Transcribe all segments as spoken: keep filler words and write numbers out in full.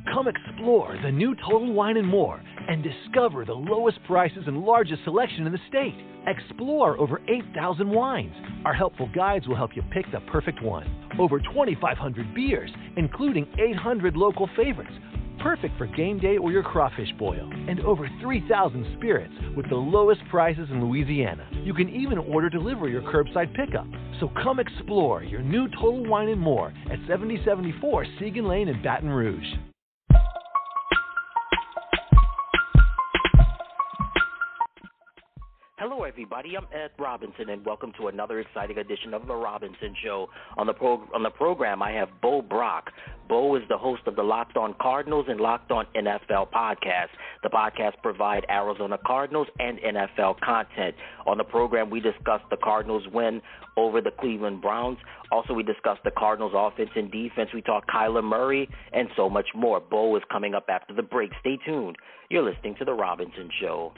come explore the new Total Wine and More and discover the lowest prices and largest selection in the state. Explore over eight thousand wines. Our helpful guides will help you pick the perfect one. Over twenty-five hundred beers, including eight hundred local favorites, perfect for game day or your crawfish boil. And over three thousand spirits with the lowest prices in Louisiana. You can even order delivery or curbside pickup. So come explore your new Total Wine and More at seventy seventy-four Segan Lane in Baton Rouge. Hello, everybody. I'm Ed Robinson, and welcome to another exciting edition of The Robinson Show. On the pro- on the program, I have Bo Brock. Bo is the host of the Locked On Cardinals and Locked On N F L podcast. The podcast provide Arizona Cardinals and N F L content. On the program, we discuss the Cardinals' win over the Cleveland Browns. Also, we discuss the Cardinals' offense and defense. We talk Kyler Murray and so much more. Bo is coming up after the break. Stay tuned. You're listening to The Robinson Show.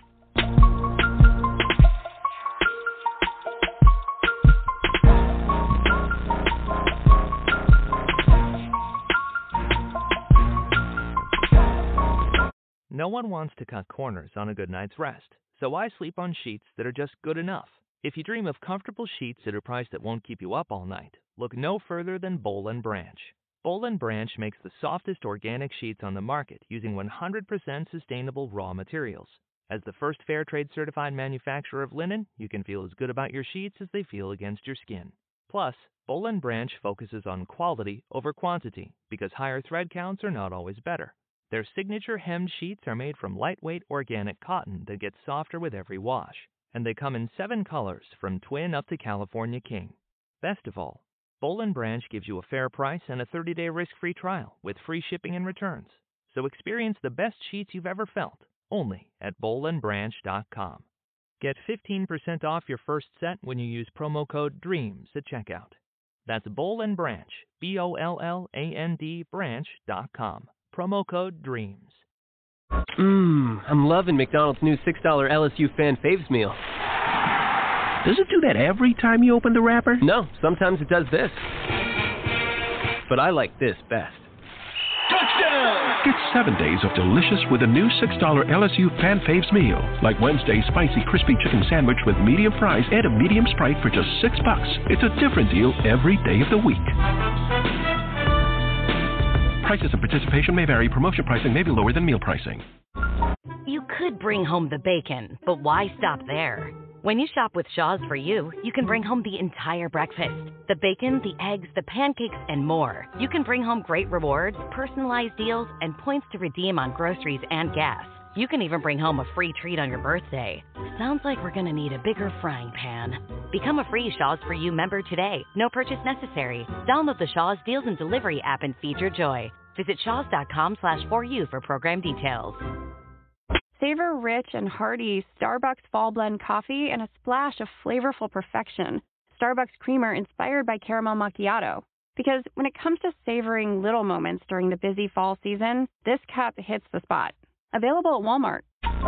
No one wants to cut corners on a good night's rest, so I sleep on sheets that are just good enough. If you dream of comfortable sheets at a price that won't keep you up all night, look no further than Boll and Branch. Boll and Branch makes the softest organic sheets on the market using one hundred percent sustainable raw materials. As the first Fair Trade certified manufacturer of linen, you can feel as good about your sheets as they feel against your skin. Plus, Boll and Branch focuses on quality over quantity because higher thread counts are not always better. Their signature hemmed sheets are made from lightweight organic cotton that gets softer with every wash, and they come in seven colors from twin up to California King. Best of all, Boll and Branch gives you a fair price and a thirty-day risk-free trial with free shipping and returns. So experience the best sheets you've ever felt, only at boll and branch dot com. Get fifteen percent off your first set when you use promo code DREAMS at checkout. That's Boll and Branch, B O L L A N D branch dot com. Promo code DREAMS. Mmm, I'm loving McDonald's new six dollar L S U Fan Faves meal. Does it do that every time you open the wrapper? No, sometimes it does this. But I like this best. Touchdown! Get seven days of delicious with a new six dollar L S U Fan Faves meal. Like Wednesday's spicy crispy chicken sandwich with medium fries and a medium Sprite for just six bucks. It's a different deal every day of the week. Prices and participation may vary. Promotion pricing may be lower than meal pricing. You could bring home the bacon, but why stop there? When you shop with Shaw's For You, you can bring home the entire breakfast. The bacon, the eggs, the pancakes, and more. You can bring home great rewards, personalized deals, and points to redeem on groceries and gas. You can even bring home a free treat on your birthday. Sounds like we're gonna need a bigger frying pan. Become a free Shaw's For You member today. No purchase necessary. Download the Shaw's Deals and Delivery app and feature joy. Visit shaws.com slash for you for program details. Savor rich and hearty Starbucks Fall Blend coffee and a splash of flavorful perfection. Starbucks creamer inspired by caramel macchiato. Because when it comes to savoring little moments during the busy fall season, this cup hits the spot. Available at Walmart.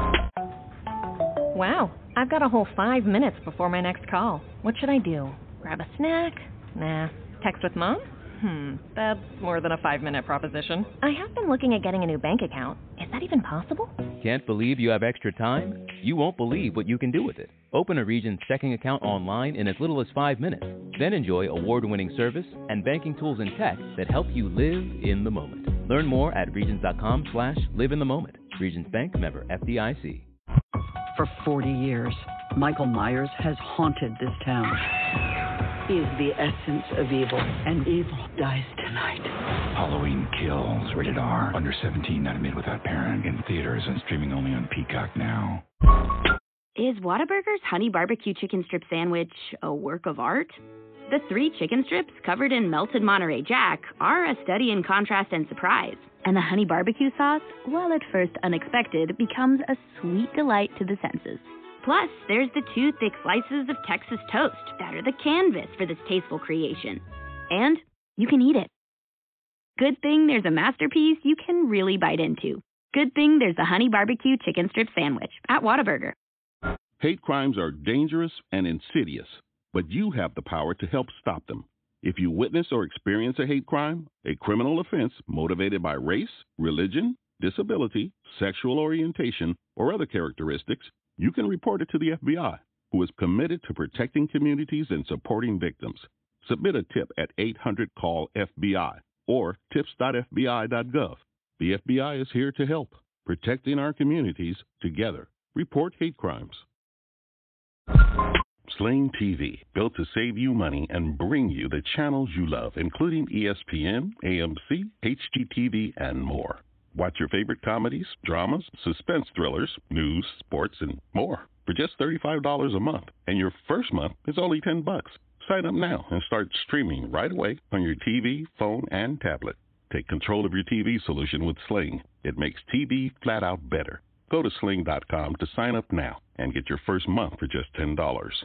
Wow, I've got a whole five minutes before my next call. What should I do? Grab a snack? Nah. Text with Mom? Hmm, that's more than a five-minute proposition. I have been looking at getting a new bank account. Is that even possible? Can't believe you have extra time? You won't believe what you can do with it. Open a Regions checking account online in as little as five minutes. Then enjoy award-winning service and banking tools and tech that help you live in the moment. Learn more at regions.com slash live in the moment. Regions Bank, member F D I C. For forty years, Michael Myers has haunted this town. He is the essence of evil, and evil dies tonight. Halloween Kills, rated R, under seventeen, not admitted without parent, in theaters and streaming only on Peacock now. Is Whataburger's honey barbecue chicken strip sandwich a work of art? The three chicken strips covered in melted Monterey Jack are a study in contrast and surprise. And the honey barbecue sauce, while at first unexpected, becomes a sweet delight to the senses. Plus, there's the two thick slices of Texas toast that are the canvas for this tasteful creation. And you can eat it. Good thing there's a masterpiece you can really bite into. Good thing there's the honey barbecue chicken strip sandwich at Whataburger. Hate crimes are dangerous and insidious, but you have the power to help stop them. If you witness or experience a hate crime, a criminal offense motivated by race, religion, disability, sexual orientation, or other characteristics, you can report it to the F B I, who is committed to protecting communities and supporting victims. Submit a tip at eight hundred call F B I or tips dot F B I dot gov. The F B I is here to help, protecting our communities together. Report hate crimes. Sling T V, built to save you money and bring you the channels you love, including E S P N, A M C, H G T V, and more. Watch your favorite comedies, dramas, suspense thrillers, news, sports, and more for just thirty-five dollars a month. And your first month is only ten bucks. Sign up now and start streaming right away on your T V, phone, and tablet. Take control of your T V solution with Sling. It makes T V flat out better. Go to sling dot com to sign up now and get your first month for just ten dollars.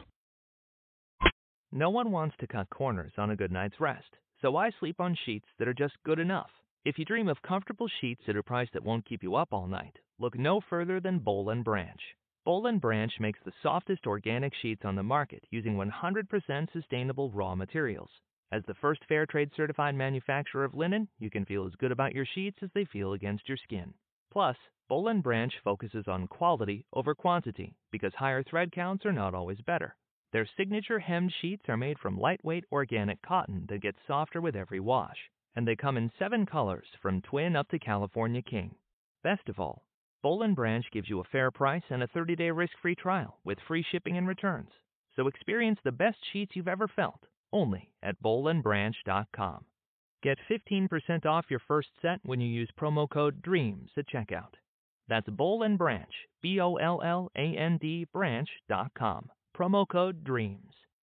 No one wants to cut corners on a good night's rest, so I sleep on sheets that are just good enough. If you dream of comfortable sheets at a price that won't keep you up all night, look no further than Boll and Branch. Boll and Branch makes the softest organic sheets on the market using one hundred percent sustainable raw materials. As the first Fair Trade certified manufacturer of linen, you can feel as good about your sheets as they feel against your skin. Plus, Boll and Branch focuses on quality over quantity because higher thread counts are not always better. Their signature hemmed sheets are made from lightweight organic cotton that gets softer with every wash, and they come in seven colors from twin up to California King. Best of all, Boll and Branch gives you a fair price and a thirty-day risk-free trial with free shipping and returns. So experience the best sheets you've ever felt, only at boll and branch dot com. Get fifteen percent off your first set when you use promo code DREAMS at checkout. That's Boll and Branch, B O L L A N D branch dot com. Promo code DREAMS.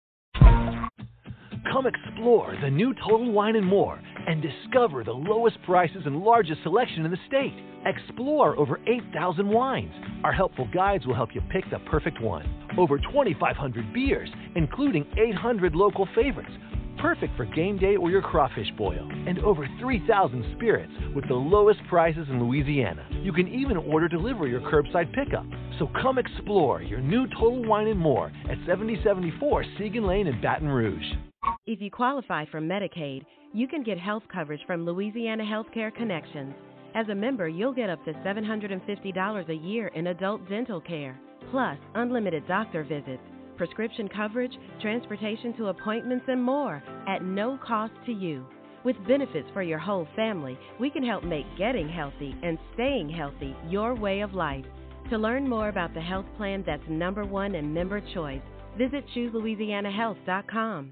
Come explore the new Total Wine and More and discover the lowest prices and largest selection in the state. Explore over eight thousand wines. Our helpful guides will help you pick the perfect one. Over twenty-five hundred beers, including eight hundred local favorites, perfect for game day or your crawfish boil. And over three thousand spirits with the lowest prices in Louisiana. You can even order delivery or curbside pickup. So come explore your new Total Wine and More at seventy seventy-four Segan Lane in Baton Rouge. If you qualify for Medicaid, you can get health coverage from Louisiana Healthcare Connections. As a member, you'll get up to seven hundred fifty dollars a year in adult dental care, plus unlimited doctor visits, prescription coverage, transportation to appointments, and more at no cost to you. With benefits for your whole family, we can help make getting healthy and staying healthy your way of life. To learn more about the health plan that's number one in member choice, visit choose louisiana health dot com.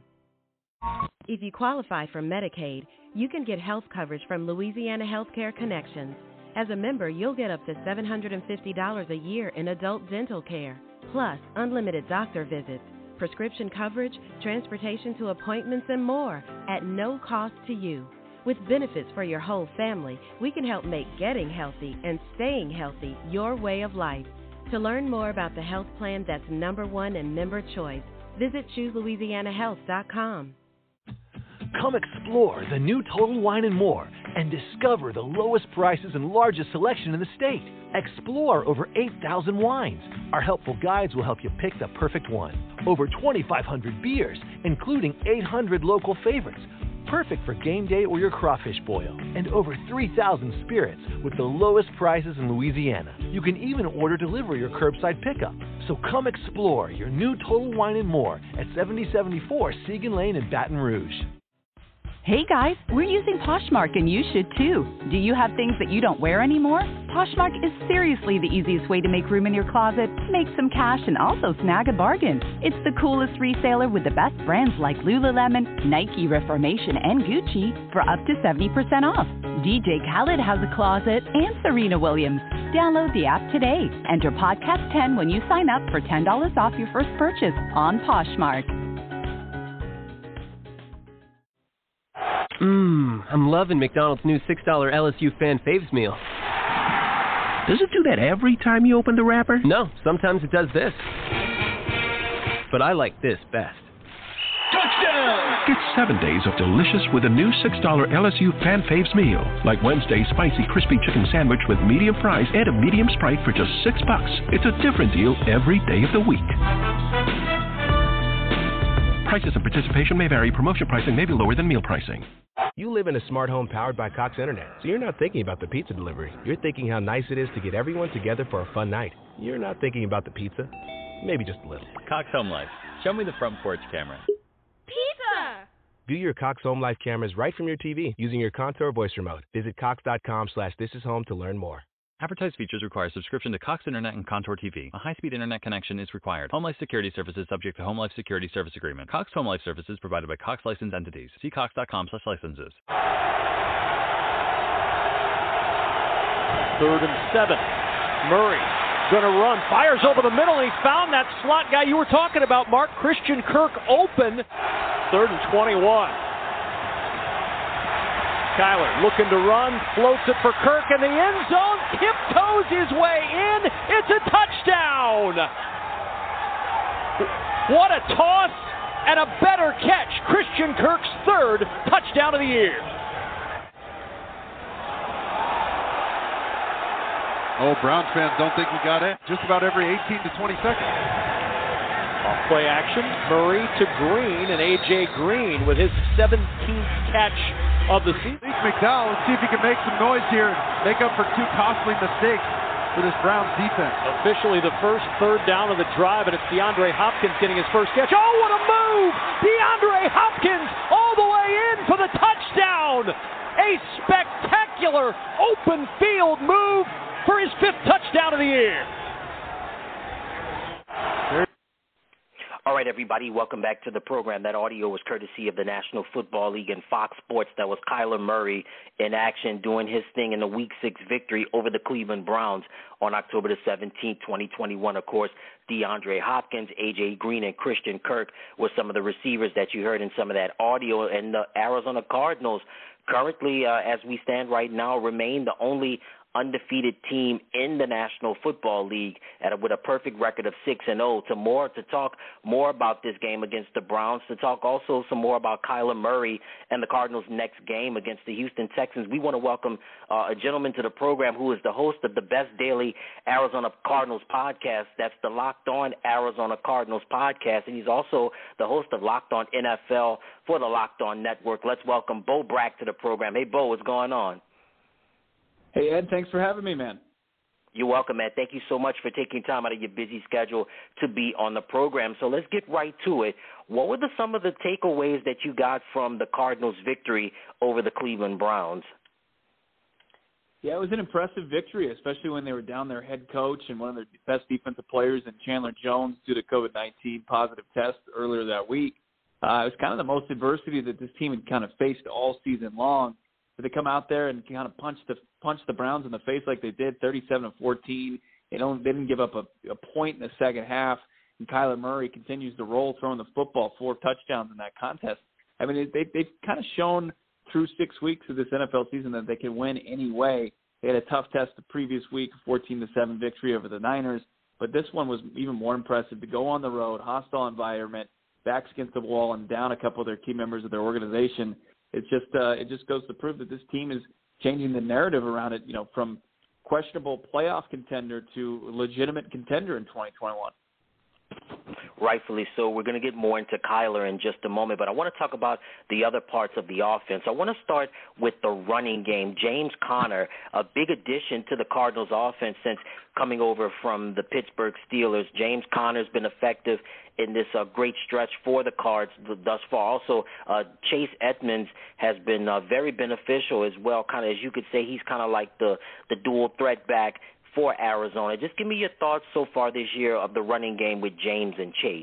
If you qualify for Medicaid, you can get health coverage from Louisiana Healthcare Connections. As a member, you'll get up to seven hundred fifty dollars a year in adult dental care, plus unlimited doctor visits, prescription coverage, transportation to appointments, and more at no cost to you. With benefits for your whole family, we can help make getting healthy and staying healthy your way of life. To learn more about the health plan that's number one in member choice, visit choose louisiana health dot com. Come explore the new Total Wine and More and discover the lowest prices and largest selection in the state. Explore over eight thousand wines. Our helpful guides will help you pick the perfect one. Over twenty-five hundred beers, including eight hundred local favorites, perfect for game day or your crawfish boil. And over three thousand spirits with the lowest prices in Louisiana. You can even order delivery or curbside pickup. So come explore your new Total Wine and More at seventy seventy-four Segan Lane in Baton Rouge. Hey guys, we're using Poshmark and you should too. Do you have things that you don't wear anymore? Poshmark is seriously the easiest way to make room in your closet, make some cash, and also snag a bargain. It's the coolest reseller with the best brands like Lululemon, Nike, Reformation, and Gucci for up to seventy percent off. D J Khaled has a closet and Serena Williams. Download the app today. Enter podcast ten when you sign up for ten dollars off your first purchase on Poshmark. Mmm, I'm loving McDonald's new six dollar L S U Fan Faves meal. Does it do that every time you open the wrapper? No, sometimes it does this. But I like this best. Touchdown! Get seven days of delicious with a new six dollar L S U Fan Faves meal. Like Wednesday's spicy crispy chicken sandwich with medium fries and a medium Sprite for just six bucks. It's a different deal every day of the week. Prices and participation may vary. Promotion pricing may be lower than meal pricing. You live in a smart home powered by Cox Internet, so you're not thinking about the pizza delivery. You're thinking how nice it is to get everyone together for a fun night. You're not thinking about the pizza. Maybe just a little. Cox Home Life. Show me the front porch camera. Pizza! View your Cox Home Life cameras right from your T V using your Contour voice remote. Visit cox.com slash this is home to learn more. Advertised features require subscription to Cox Internet and Contour T V. A high-speed internet connection is required. Home Life Security Services subject to Home Life Security Service Agreement. Cox Home Life Services provided by Cox licensed entities. See cox.com slash licenses. Third and seven. Murray going to run. Fires over the middle, and he found that slot guy you were talking about, Mark. Christian Kirk open. Third and twenty-one. Kyler looking to run, floats it for Kirk in the end zone, tiptoes his way in. It's a touchdown. What a toss and a better catch. Christian Kirk's third touchdown of the year. Oh, Browns fans don't think he got it. Just about every eighteen to twenty seconds. Off play action, Murray to Green, and A J Green with his seventeenth catch of the season. McDowell, let's see if he can make some noise here and make up for two costly mistakes for this Browns defense. Officially the first third down of the drive, and it's DeAndre Hopkins getting his first catch. Oh, what a move! DeAndre Hopkins all the way in for the touchdown! A spectacular open field move for his fifth touchdown of the year. All right, everybody, welcome back to the program. That audio was courtesy of the National Football League and Fox Sports. That was Kyler Murray in action doing his thing in the Week six victory over the Cleveland Browns on October the seventeenth, twenty twenty-one. Of course, DeAndre Hopkins, A J Green, and Christian Kirk were some of the receivers that you heard in some of that audio. And the Arizona Cardinals currently, uh, as we stand right now, remain the only undefeated team in the National Football League at, with a perfect record of six and oh. To more to talk more about this game against the Browns, to talk also some more about Kyler Murray and the Cardinals' next game against the Houston Texans, we want to welcome uh, a gentleman to the program who is the host of the best daily Arizona Cardinals podcast. That's the Locked On Arizona Cardinals podcast, and he's also the host of Locked On N F L for the Locked On Network. Let's welcome Bo Brack to the program. Hey, Bo, what's going on? Hey, Ed, thanks for having me, man. You're welcome, man. Thank you so much for taking time out of your busy schedule to be on the program. So let's get right to it. What were the, some of the takeaways that you got from the Cardinals' victory over the Cleveland Browns? Yeah, it was an impressive victory, especially when they were down their head coach and one of their best defensive players in Chandler Jones due to COVID nineteen positive test earlier that week. Uh, it was kind of the most adversity that this team had kind of faced all season long. But they come out there and kind of punch the punch the Browns in the face like they did, thirty-seven to fourteen. They don't they didn't give up a, a point in the second half. And Kyler Murray continues to roll, throwing the football, four touchdowns in that contest. I mean, they they've kind of shown through six weeks of this N F L season that they can win any way. They had a tough test the previous week, fourteen to seven victory over the Niners. But this one was even more impressive to go on the road, hostile environment, backs against the wall, and down a couple of their key members of their organization. It's just uh, it just goes to prove that this team is changing the narrative around it, you know, from questionable playoff contender to legitimate contender in twenty twenty-one. Rightfully so. We're going to get more into Kyler in just a moment, but I want to talk about the other parts of the offense. I want to start with the running game. James Conner, a big addition to the Cardinals' offense since coming over from the Pittsburgh Steelers. James Conner's been effective in this uh, great stretch for the Cards thus far. Also, uh, Chase Edmonds has been uh, very beneficial as well. Kind of, as you could say, he's kind of like the, the dual threat back for Arizona. Just give me your thoughts so far this year of the running game with James and Chase.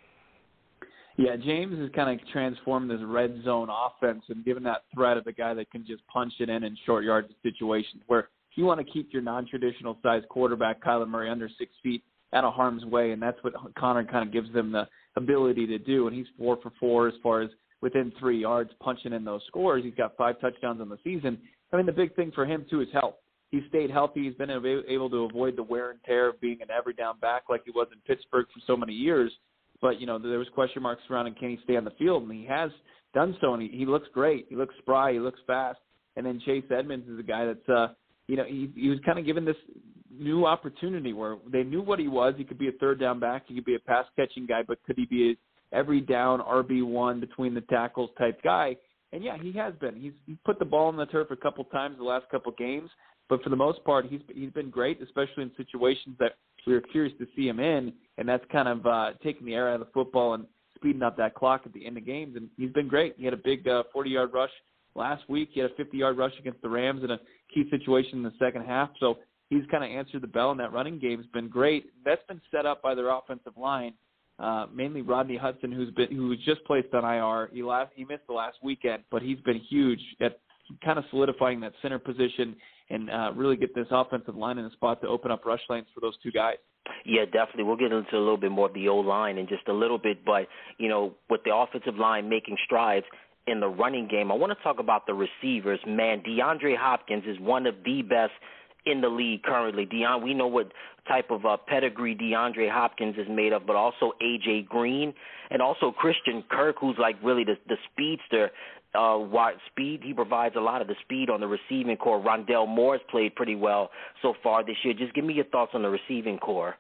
Yeah, James has kind of transformed this red zone offense and given that threat of the guy that can just punch it in in short yard situations where you want to keep your non-traditional size quarterback, Kyler Murray, under six feet out of harm's way, and that's what Conner kind of gives them the ability to do. And he's four for four as far as within three yards punching in those scores. He's got five touchdowns on the season. I mean, the big thing for him, too, is health. He's stayed healthy. He's been able to avoid the wear and tear of being an every down back like he was in Pittsburgh for so many years. But, you know, there was question marks surrounding can he stay on the field, and he has done so, and he, he looks great. He looks spry. He looks fast. And then Chase Edmonds is a guy that's, uh, you know, he, he was kind of given this new opportunity where they knew what he was. He could be a third down back. He could be a pass-catching guy, but could he be every down R B one between the tackles type guy. And, yeah, he has been. He's, he's put the ball on the turf a couple times the last couple games, but for the most part, he's he's been great, especially in situations that we were curious to see him in, and that's kind of uh, taking the air out of the football and speeding up that clock at the end of games. And he's been great. He had a big uh, forty-yard rush last week. He had a fifty-yard rush against the Rams in a key situation in the second half. So he's kind of answered the bell, and that running game has been great. That's been set up by their offensive line. Uh, mainly Rodney Hudson, who's been who was just placed on I R. He last he missed the last weekend, but he's been huge at kind of solidifying that center position and uh, really get this offensive line in a spot to open up rush lanes for those two guys. Yeah, definitely. We'll get into a little bit more of the O-line in just a little bit, but, you know, with the offensive line making strides in the running game, I want to talk about the receivers. Man, DeAndre Hopkins is one of the best in the league currently. Deon, we know what type of uh, pedigree DeAndre Hopkins is made of, but also A J Green and also Christian Kirk, who's like really the, the speedster. Uh, wide speed, he provides a lot of the speed on the receiving core. Rondell Moore has played pretty well so far this year. Just give me your thoughts on the receiving core.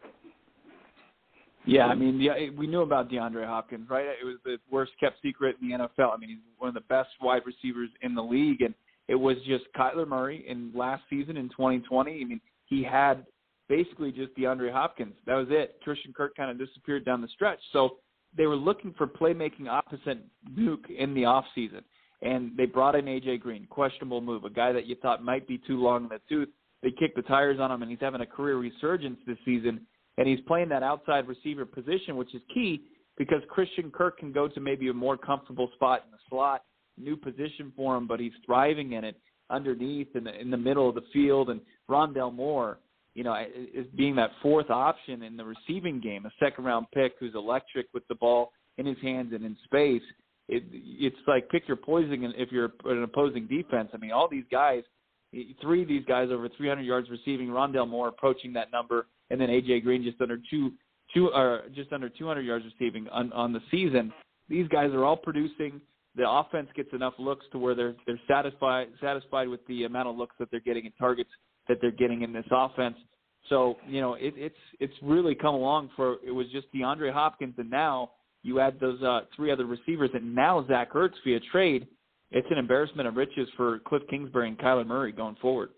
Yeah, I mean, yeah, we knew about DeAndre Hopkins, right? It was the worst kept secret in the N F L. I mean, he's one of the best wide receivers in the league, and it was just Kyler Murray in last season in twenty twenty. I mean, he had basically just DeAndre Hopkins. That was it. Christian Kirk kind of disappeared down the stretch. So they were looking for playmaking opposite Nuke in the offseason. And they brought in A J Green, questionable move, a guy that you thought might be too long in the tooth. They kicked the tires on him, and he's having a career resurgence this season. And he's playing that outside receiver position, which is key because Christian Kirk can go to maybe a more comfortable spot in the slot, new position for him, but he's thriving in it underneath in the, in the middle of the field. And Rondell Moore, you know, is being that fourth option in the receiving game, a second-round pick who's electric with the ball in his hands and in space. It, it's like pick your poison if you're an opposing defense. I mean, all these guys, three of these guys over three hundred yards receiving, Rondell Moore approaching that number, and then A J Green just under two, two, uh, just under two hundred yards receiving on, on the season. These guys are all producing. The offense gets enough looks to where they're they're satisfied satisfied with the amount of looks that they're getting and targets that they're getting in this offense. So you know, it, it's it's really come along for it was just DeAndre Hopkins, and now you add those uh, three other receivers, and now Zach Ertz via trade. It's an embarrassment of riches for Cliff Kingsbury and Kyler Murray going forward.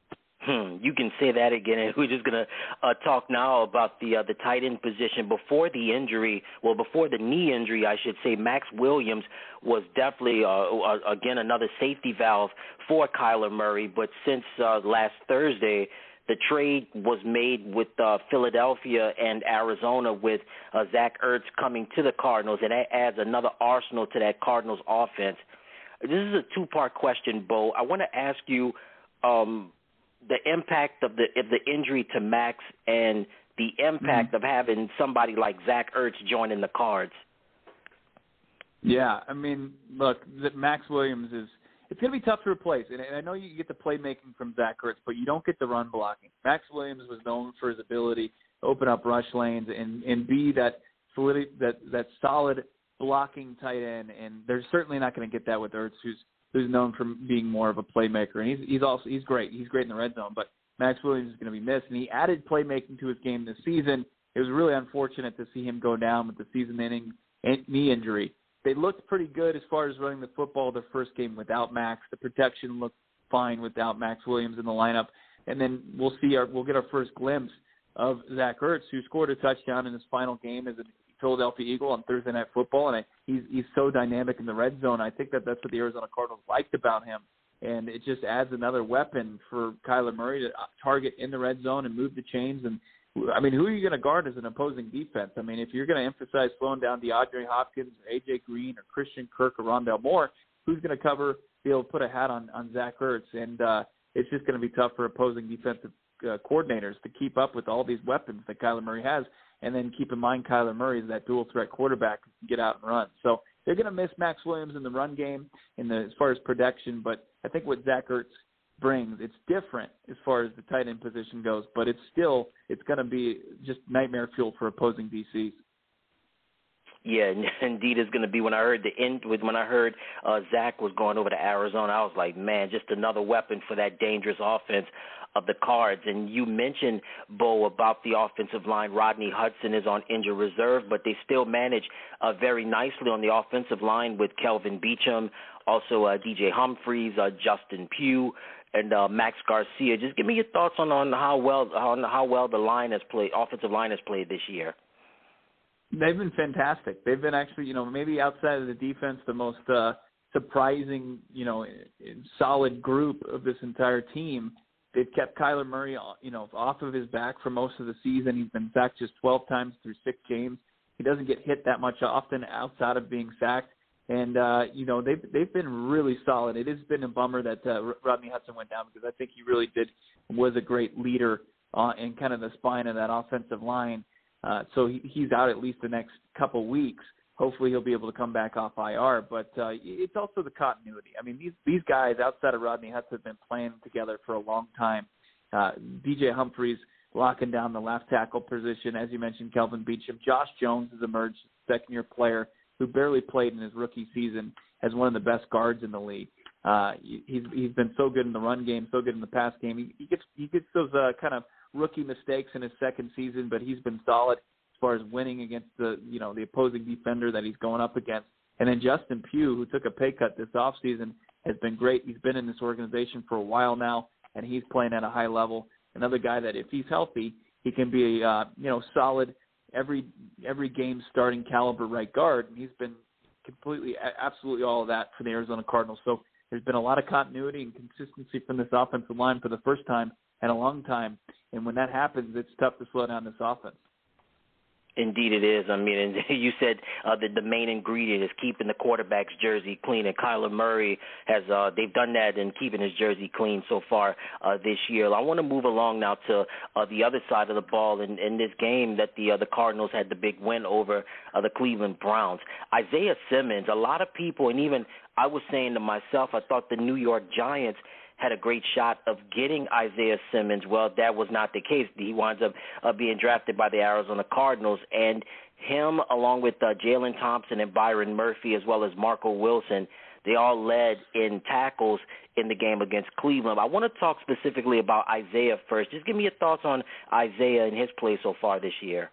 Hmm, you can say that again, and we're just going to uh, talk now about the uh, the tight end position. Before the injury, well, before the knee injury, I should say, Max Williams was definitely, uh, uh, again, another safety valve for Kyler Murray. But since uh, last Thursday, the trade was made with uh, Philadelphia and Arizona with uh, Zach Ertz coming to the Cardinals, and that adds another arsenal to that Cardinals offense. This is a two-part question, Bo. I want to ask you um, the impact of the of the injury to Max and the impact mm-hmm. of having somebody like Zach Ertz joining the Cards. Yeah, I mean, look, Max Williams is – it's going to be tough to replace. And I know you get the playmaking from Zach Ertz, but you don't get the run blocking. Max Williams was known for his ability to open up rush lanes and, and be that, that that solid blocking tight end. And they're certainly not going to get that with Ertz, who's who's known for being more of a playmaker. And he's he's also he's great. He's great in the red zone. But Max Williams is going to be missed. And he added playmaking to his game this season. It was really unfortunate to see him go down with the season-ending knee injury. They looked pretty good as far as running the football their first game without Max. The protection looked fine without Max Williams in the lineup. And then we'll see our we'll get our first glimpse of Zach Ertz, who scored a touchdown in his final game as a Philadelphia Eagle on Thursday Night Football. And I, he's he's so dynamic in the red zone. I think that that's what the Arizona Cardinals liked about him. And it just adds another weapon for Kyler Murray to target in the red zone and move the chains. And I mean, who are you going to guard as an opposing defense? I mean, if you're going to emphasize slowing down DeAndre Hopkins or A J Green or Christian Kirk or Rondell Moore, who's going to cover, be able to put a hat on, on Zach Ertz? And uh, it's just going to be tough for opposing defensive uh, coordinators to keep up with all these weapons that Kyler Murray has. And then keep in mind Kyler Murray is that dual-threat quarterback who can get out and run. So they're going to miss Max Williams in the run game in the, as far as production, but I think what Zach Ertz brings, it's different as far as the tight end position goes, but it's still, it's going to be just nightmare fuel for opposing D Cs. Yeah, indeed, it's going to be. When I heard the end, when I heard uh, Zach was going over to Arizona, I was like, man, just another weapon for that dangerous offense of the Cards. And you mentioned, Bo, about the offensive line. Rodney Hudson is on injured reserve, but they still manage uh, very nicely on the offensive line with Kelvin Beachum, also uh, D J Humphreys, uh, Justin Pugh, and uh, Max Garcia. Just give me your thoughts on, on how well on how well the line has played, offensive line has played this year. They've been fantastic. They've been actually, you know, maybe outside of the defense, the most uh, surprising, you know, solid group of this entire team. They've kept Kyler Murray, you know, off of his back for most of the season. He's been sacked just twelve times through six games. He doesn't get hit that much often outside of being sacked. And, uh, you know, they've, they've been really solid. It has been a bummer that uh, Rodney Hudson went down because I think he really did was a great leader uh, and kind of the spine of that offensive line. Uh, so he, he's out at least the next couple weeks. Hopefully he'll be able to come back off I R. But uh, it's also the continuity. I mean, these these guys outside of Rodney Hudson have been playing together for a long time. Uh, D J Humphreys locking down the left tackle position. As you mentioned, Kelvin Beachum. Josh Jones has emerged, second-year player who barely played in his rookie season as one of the best guards in the league. Uh, he's he's been so good in the run game, so good in the pass game. He, he gets he gets those uh, kind of rookie mistakes in his second season, but he's been solid as far as winning against the, you know, the opposing defender that he's going up against. And then Justin Pugh, who took a pay cut this offseason, has been great. He's been in this organization for a while now, and he's playing at a high level. Another guy that if he's healthy, he can be, uh, you know, solid every every game starting caliber right guard. And he's been completely, absolutely all of that for the Arizona Cardinals. So there's been a lot of continuity and consistency from this offensive line for the first time in a long time. And when that happens, it's tough to slow down this offense. Indeed it is. I mean, and you said uh, that the main ingredient is keeping the quarterback's jersey clean, and Kyler Murray has uh, – they've done that in keeping his jersey clean so far uh, this year. I want to move along now to uh, the other side of the ball in, in this game that the uh, the Cardinals had the big win over uh, the Cleveland Browns. Isaiah Simmons, a lot of people, and even I was saying to myself, I thought the New York Giants – had a great shot of getting Isaiah Simmons. Well, that was not the case. He winds up uh, being drafted by the Arizona Cardinals, and him along with uh, Jalen Thompson and Byron Murphy as well as Marco Wilson, they all led in tackles in the game against Cleveland. I want to talk specifically about Isaiah first. Just give me your thoughts on Isaiah and his play so far this year.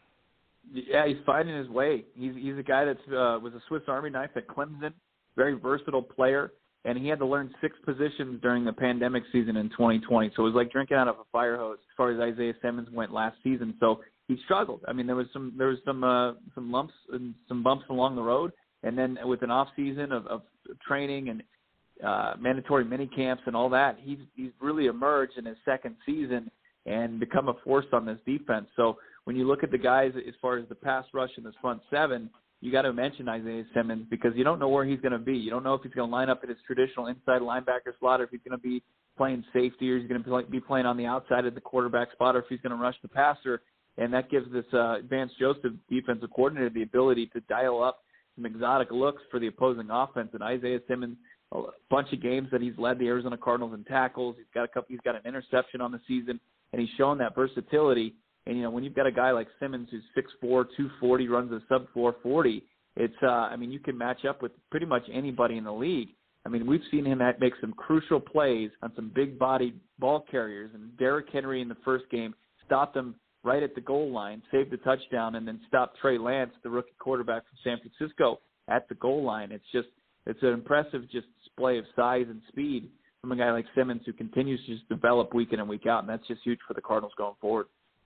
Yeah, he's finding his way. He's he's a guy that uh, was a Swiss Army knife at Clemson, very versatile player. And he had to learn six positions during the pandemic season in twenty twenty. So it was like drinking out of a fire hose as far as Isaiah Simmons went last season. So he struggled. I mean, there was some there was some uh, some lumps and some bumps along the road. And then with an off season of, of training and uh, mandatory mini camps and all that, he's he's really emerged in his second season and become a force on this defense. So when you look at the guys as far as the pass rush in this front seven, you got to mention Isaiah Simmons because you don't know where he's going to be. You don't know if he's going to line up in his traditional inside linebacker slot or if he's going to be playing safety or he's going to be playing on the outside of the quarterback spot or if he's going to rush the passer. And that gives this uh, Vance Joseph defensive coordinator the ability to dial up some exotic looks for the opposing offense. And Isaiah Simmons, a bunch of games that he's led the Arizona Cardinals in tackles. He's got a couple. He's got an interception on the season, and he's shown that versatility. And, you know, when you've got a guy like Simmons who's six four, two forty, runs a sub four forty, it's, uh, I mean, you can match up with pretty much anybody in the league. I mean, we've seen him make some crucial plays on some big-bodied ball carriers. And Derrick Henry in the first game stopped him right at the goal line, saved the touchdown, and then stopped Trey Lance, the rookie quarterback from San Francisco, at the goal line. It's just, it's an impressive just display of size and speed from a guy like Simmons who continues to just develop week in and week out, and that's just huge for the Cardinals going forward.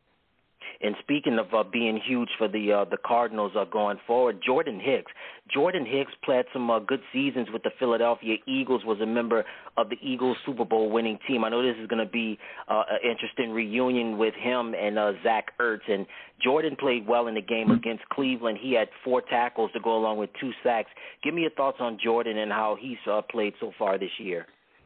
And speaking of uh, being huge for the uh, the Cardinals uh, going forward, Jordan Hicks. Jordan Hicks played some uh, good seasons with the Philadelphia Eagles, was a member of the Eagles Super Bowl winning team. I know this is going to be uh, an interesting reunion with him and uh, Zach Ertz. And Jordan played well in the game against Cleveland. He had four tackles to go along with two sacks. Give me your thoughts on Jordan and how he's uh, played so far this year.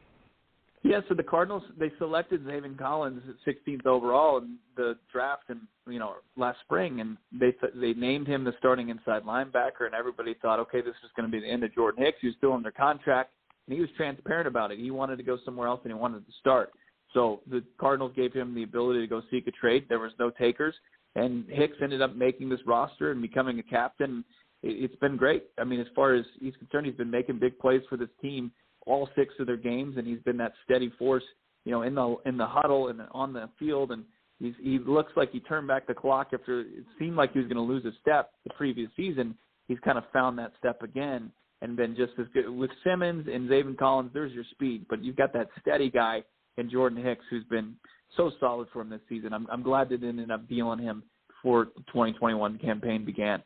Yeah, so the Cardinals, they selected Zaven Collins at sixteenth overall in the draft and you know last spring, and they they named him the starting inside linebacker, and everybody thought, okay, this is going to be the end of Jordan Hicks, who's still under contract, and he was transparent about it. He wanted to go somewhere else, and he wanted to start. So the Cardinals gave him the ability to go seek a trade. There was no takers, and Hicks ended up making this roster and becoming a captain. it, it's been great. I mean, as far as he's concerned, he's been making big plays for this team all six of their games, and he's been that steady force, you know, in the in the huddle and on the field. And he's, he looks like he turned back the clock after it seemed like he was going to lose a step the previous season. He's kind of found that step again and been just as good. With Simmons and Zaven Collins, there's your speed, but you've got that steady guy in Jordan Hicks who's been so solid for him this season. I'm, I'm glad they didn't end up dealing him before the twenty twenty-one campaign began.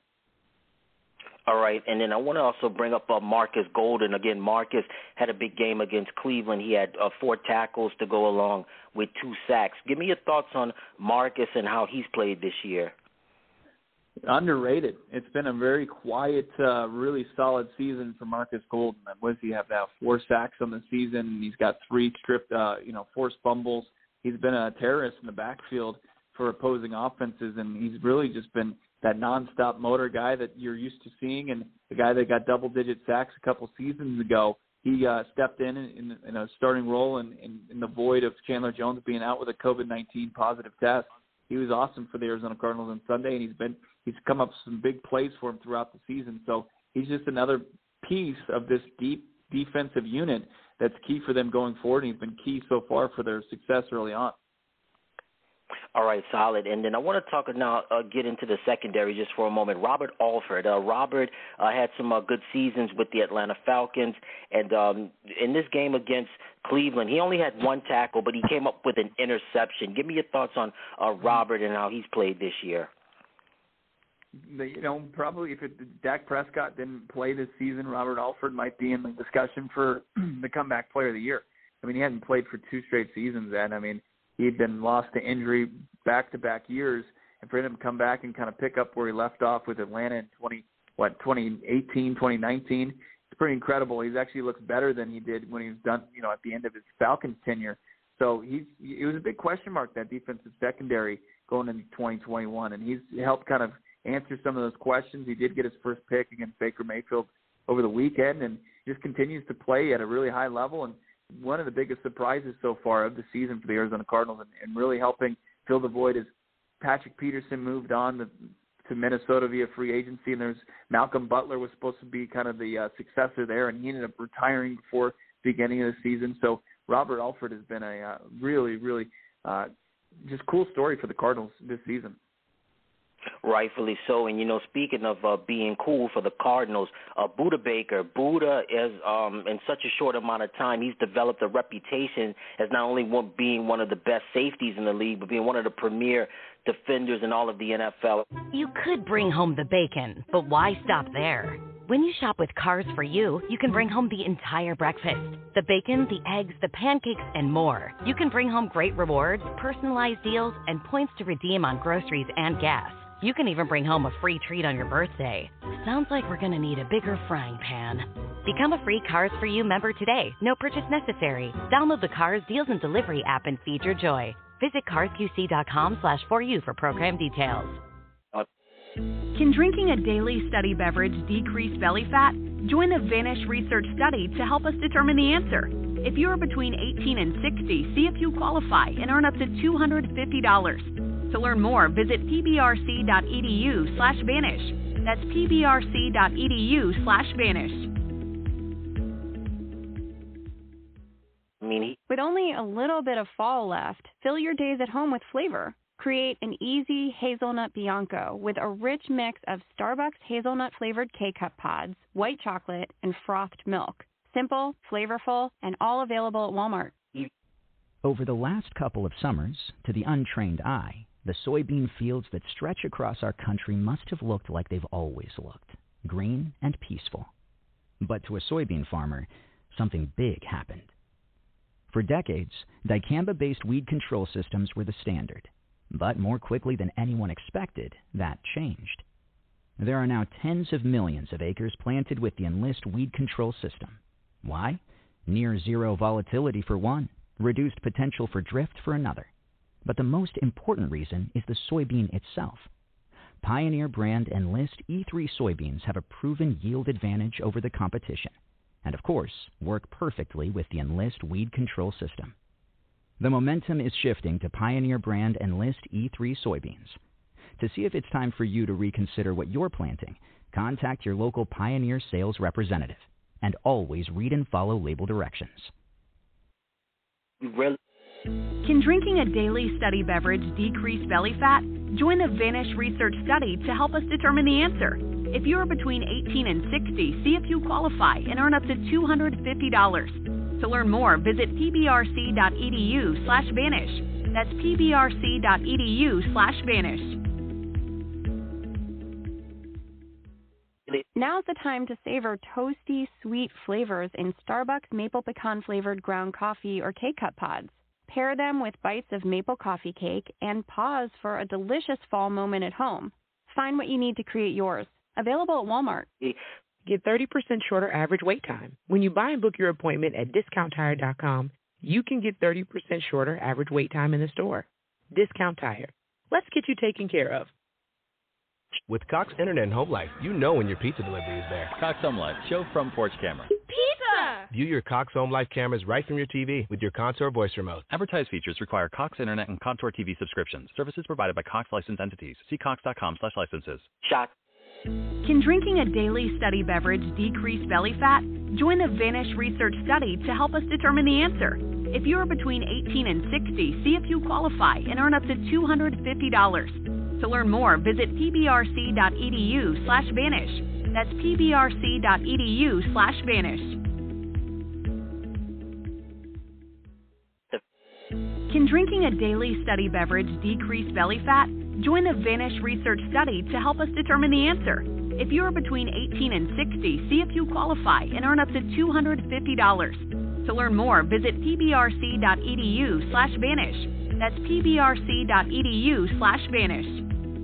All right, and then I want to also bring up uh, Marcus Golden. Again, Marcus had a big game against Cleveland. He had uh, four tackles to go along with two sacks. Give me your thoughts on Marcus and how he's played this year. Underrated. It's been a very quiet, uh, really solid season for Marcus Golden. What does he have now? Four sacks on the season. He's got three stripped, uh, you know, forced fumbles. He's been a terrorist in the backfield for opposing offenses, and he's really just been that nonstop motor guy that you're used to seeing, and the guy that got double-digit sacks a couple seasons ago. He uh, stepped in, in in a starting role in, in, in the void of Chandler Jones being out with a COVID nineteen positive test. He was awesome for the Arizona Cardinals on Sunday, and he's been he's come up with some big plays for him throughout the season. So he's just another piece of this deep defensive unit that's key for them going forward, and he's been key so far for their success early on. All right, solid. And then I want to talk now, uh, get into the secondary just for a moment. Robert Alford. Uh, Robert uh, had some uh, good seasons with the Atlanta Falcons. And um, in this game against Cleveland, he only had one tackle, but he came up with an interception. Give me your thoughts on uh, Robert and how he's played this year. You know, probably if it, Dak Prescott didn't play this season, Robert Alford might be in the discussion for the comeback player of the year. I mean, he hadn't played for two straight seasons, and I mean, he'd been lost to injury back-to-back years, and for him to come back and kind of pick up where he left off with Atlanta in twenty what twenty eighteen, twenty nineteen, it's pretty incredible. He actually looks better than he did when he was done, you know, at the end of his Falcons tenure. So he's it was a big question mark, that defensive secondary going into twenty twenty-one, and he's helped kind of answer some of those questions. He did get his first pick against Baker Mayfield over the weekend, and just continues to play at a really high level. And one of the biggest surprises so far of the season for the Arizona Cardinals, and, and really helping fill the void, is Patrick Peterson moved on to, to Minnesota via free agency, and there's Malcolm Butler was supposed to be kind of the uh, successor there, and he ended up retiring before the beginning of the season. So Robert Alford has been a uh, really, really uh, just cool story for the Cardinals this season. Rightfully so. And, you know, speaking of uh, being cool for the Cardinals, uh, Budda Baker, Budda is, um, in such a short amount of time, he's developed a reputation as not only one, being one of the best safeties in the league, but being one of the premier defenders in all of the N F L. You could bring home the bacon, but why stop there? When you shop with Cars for You, you can bring home the entire breakfast. The bacon, the eggs, the pancakes, and more. You can bring home great rewards, personalized deals, and points to redeem on groceries and gas. You can even bring home a free treat on your birthday. Sounds like we're going to need a bigger frying pan. Become a free Cars for You member today. No purchase necessary. Download the Cars Deals and Delivery app and feed your joy. Visit carsqc.com slash for you for program details. Can drinking a daily study beverage decrease belly fat? Join the Vanish Research Study to help us determine the answer. If you are between eighteen and sixty, see if you qualify and earn up to two hundred fifty dollars. To learn more, visit pbrc.edu slash vanish. That's pbrc.edu slash vanish. I mean, he- With only a little bit of fall left, fill your days at home with flavor. Create an easy hazelnut Bianco with a rich mix of Starbucks hazelnut-flavored K-Cup pods, white chocolate, and frothed milk. Simple, flavorful, and all available at Walmart. Over the last couple of summers, to the untrained eye, the soybean fields that stretch across our country must have looked like they've always looked, green and peaceful. But to a soybean farmer, something big happened. For decades, dicamba-based weed control systems were the standard. But more quickly than anyone expected, that changed. There are now tens of millions of acres planted with the Enlist weed control system. Why? Near zero volatility for one, reduced potential for drift for another. But the most important reason is the soybean itself. Pioneer brand Enlist E three soybeans have a proven yield advantage over the competition, and of course, work perfectly with the Enlist weed control system. The momentum is shifting to Pioneer brand Enlist E three soybeans. To see if it's time for you to reconsider what you're planting, contact your local Pioneer sales representative. And always read and follow label directions. Can drinking a daily study beverage decrease belly fat? Join the Vanish Research Study to help us determine the answer. If you are between eighteen and sixty, see if you qualify and earn up to two hundred fifty dollars. To learn more, visit pbrc.edu slash vanish. That's pbrc.edu slash vanish. Now's the time to savor toasty, sweet flavors in Starbucks maple pecan flavored ground coffee or K-Cup pods. Pair them with bites of maple coffee cake and pause for a delicious fall moment at home. Find what you need to create yours. Available at Walmart. Get thirty percent shorter average wait time. When you buy and book your appointment at discount tire dot com, you can get thirty percent shorter average wait time in the store. Discount Tire. Let's get you taken care of. With Cox Internet and Home Life, you know when your pizza delivery is there. Cox Home Life, show from porch camera. Pizza! View your Cox Home Life cameras right from your T V with your Contour voice remote. Advertised features require Cox Internet and Contour T V subscriptions. Services provided by Cox licensed entities. See cox dot com slash licenses. Shot. Can drinking a daily study beverage decrease belly fat? Join the Vanish Research Study to help us determine the answer. If you are between eighteen and sixty, see if you qualify and earn up to two hundred fifty dollars. To learn more, visit pbrc.edu slash vanish. That's pbrc.edu slash vanish. Can drinking a daily study beverage decrease belly fat? Join the Vanish Research Study to help us determine the answer. If you are between eighteen and sixty, see if you qualify and earn up to two hundred fifty dollars. To learn more, visit pbrc.edu slash vanish. That's pbrc.edu slash vanish.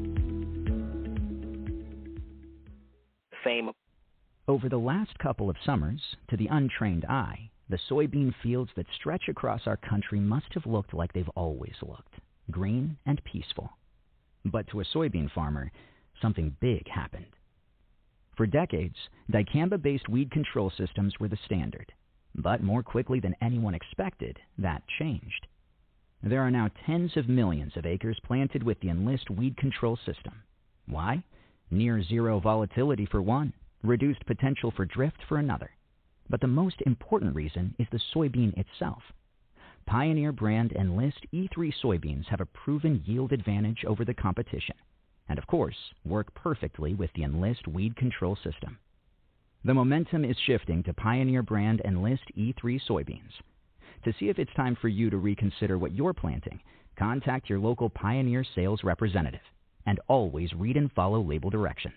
Fame. Over the last couple of summers, to the untrained eye, the soybean fields that stretch across our country must have looked like they've always looked, green and peaceful. But to a soybean farmer, something big happened. For decades, dicamba-based weed control systems were the standard. But more quickly than anyone expected, that changed. There are now tens of millions of acres planted with the Enlist weed control system. Why? Near zero volatility for one, reduced potential for drift for another. But the most important reason is the soybean itself. Pioneer brand Enlist E three soybeans have a proven yield advantage over the competition, and of course, work perfectly with the Enlist weed control system. The momentum is shifting to Pioneer brand Enlist E three soybeans. To see if it's time for you to reconsider what you're planting, contact your local Pioneer sales representative. And always read and follow label directions.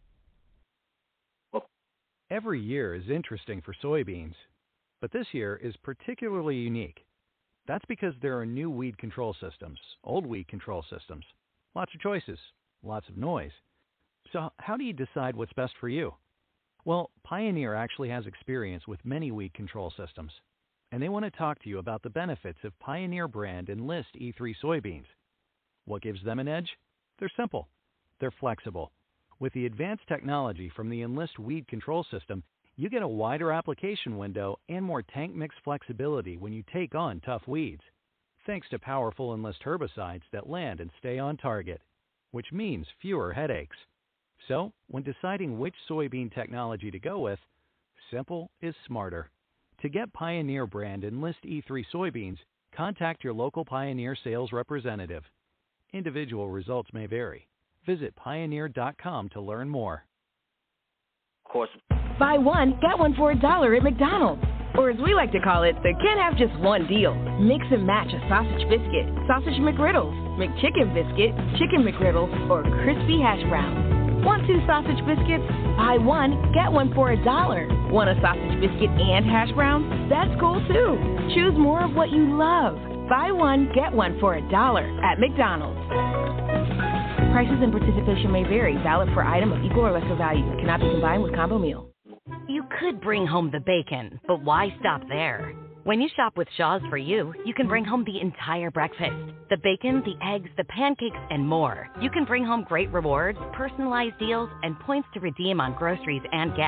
Every year is interesting for soybeans, but this year is particularly unique. That's because there are new weed control systems, old weed control systems, lots of choices, lots of noise. So how do you decide what's best for you? Well, Pioneer actually has experience with many weed control systems, and they want to talk to you about the benefits of Pioneer brand Enlist E three soybeans. What gives them an edge? They're simple. They're flexible. With the advanced technology from the Enlist weed control system, you get a wider application window and more tank mix flexibility when you take on tough weeds, thanks to powerful Enlist herbicides that land and stay on target, which means fewer headaches. So, when deciding which soybean technology to go with, simple is smarter. To get Pioneer brand Enlist E three soybeans, contact your local Pioneer sales representative. Individual results may vary. Visit pioneer dot com to learn more. Of course. Buy one, get one for a dollar at McDonald's. Or as we like to call it, the can't have just one deal. Mix and match a sausage biscuit, sausage McGriddles, McChicken biscuit, chicken McGriddles, or crispy hash browns. Want two sausage biscuits? Buy one, get one for a dollar. Want a sausage biscuit and hash browns? That's cool too. Choose more of what you love. Buy one, get one for a dollar at McDonald's. Prices and participation may vary. Valid for item of equal or lesser value. Cannot be combined with combo meal. You could bring home the bacon, but why stop there? When you shop with Shaw's For You, you can bring home the entire breakfast. The bacon, the eggs, the pancakes, and more. You can bring home great rewards, personalized deals, and points to redeem on groceries and gas.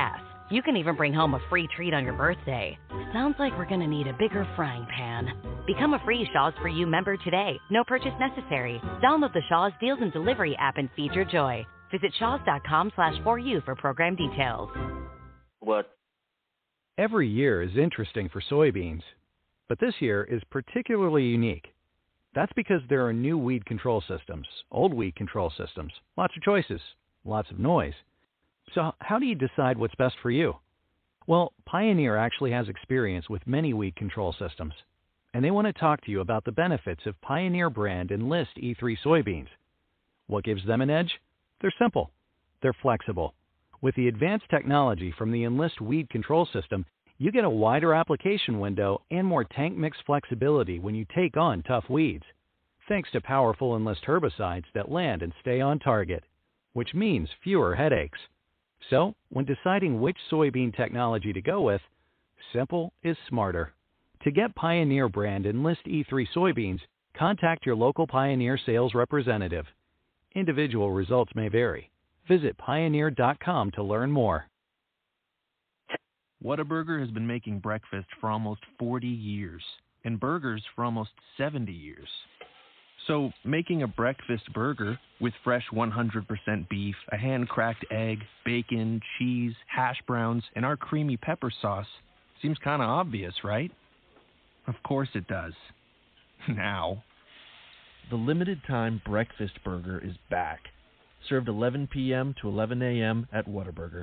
You can even bring home a free treat on your birthday. Sounds like we're going to need a bigger frying pan. Become a free Shaw's For You member today. No purchase necessary. Download the Shaw's Deals and Delivery app and feed your joy. Visit shaws.com slash for you for program details. What? Every year is interesting for soybeans, but this year is particularly unique. That's because there are new weed control systems, old weed control systems, lots of choices, lots of noise. So how do you decide what's best for you? Well, Pioneer actually has experience with many weed control systems, and they want to talk to you about the benefits of Pioneer brand Enlist E three soybeans. What gives them an edge? They're simple. They're flexible. With the advanced technology from the Enlist weed control system, you get a wider application window and more tank mix flexibility when you take on tough weeds, thanks to powerful Enlist herbicides that land and stay on target, which means fewer headaches. So, when deciding which soybean technology to go with, simple is smarter. To get Pioneer brand Enlist E three soybeans, contact your local Pioneer sales representative. Individual results may vary. Visit pioneer dot com to learn more. Whataburger has been making breakfast for almost forty years and burgers for almost seventy years. So making a breakfast burger with fresh one hundred percent beef, a hand-cracked egg, bacon, cheese, hash browns, and our creamy pepper sauce seems kind of obvious, right? Of course it does. Now. The limited-time breakfast burger is back. Served eleven p.m. to eleven a.m. at Whataburger.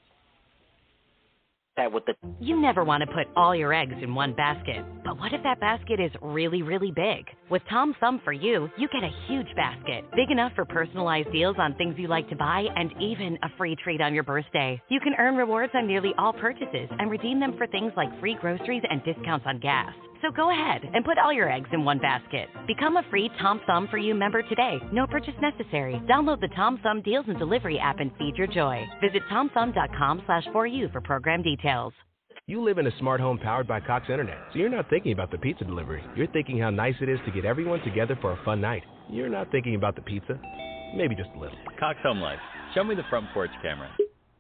With the You never want to put all your eggs in one basket. But what if that basket is really, really big? With Tom Thumb For You, you get a huge basket, big enough for personalized deals on things you like to buy and even a free treat on your birthday. You can earn rewards on nearly all purchases and redeem them for things like free groceries and discounts on gas. So go ahead and put all your eggs in one basket. Become a free Tom Thumb For You member today. No purchase necessary. Download the Tom Thumb Deals and Delivery app and feed your joy. Visit tomthumb.com slash for you for program details. You live in a smart home powered by Cox Internet, so you're not thinking about the pizza delivery. You're thinking how nice it is to get everyone together for a fun night. You're not thinking about the pizza. Maybe just a little. Cox Home Life. Show me the front porch camera.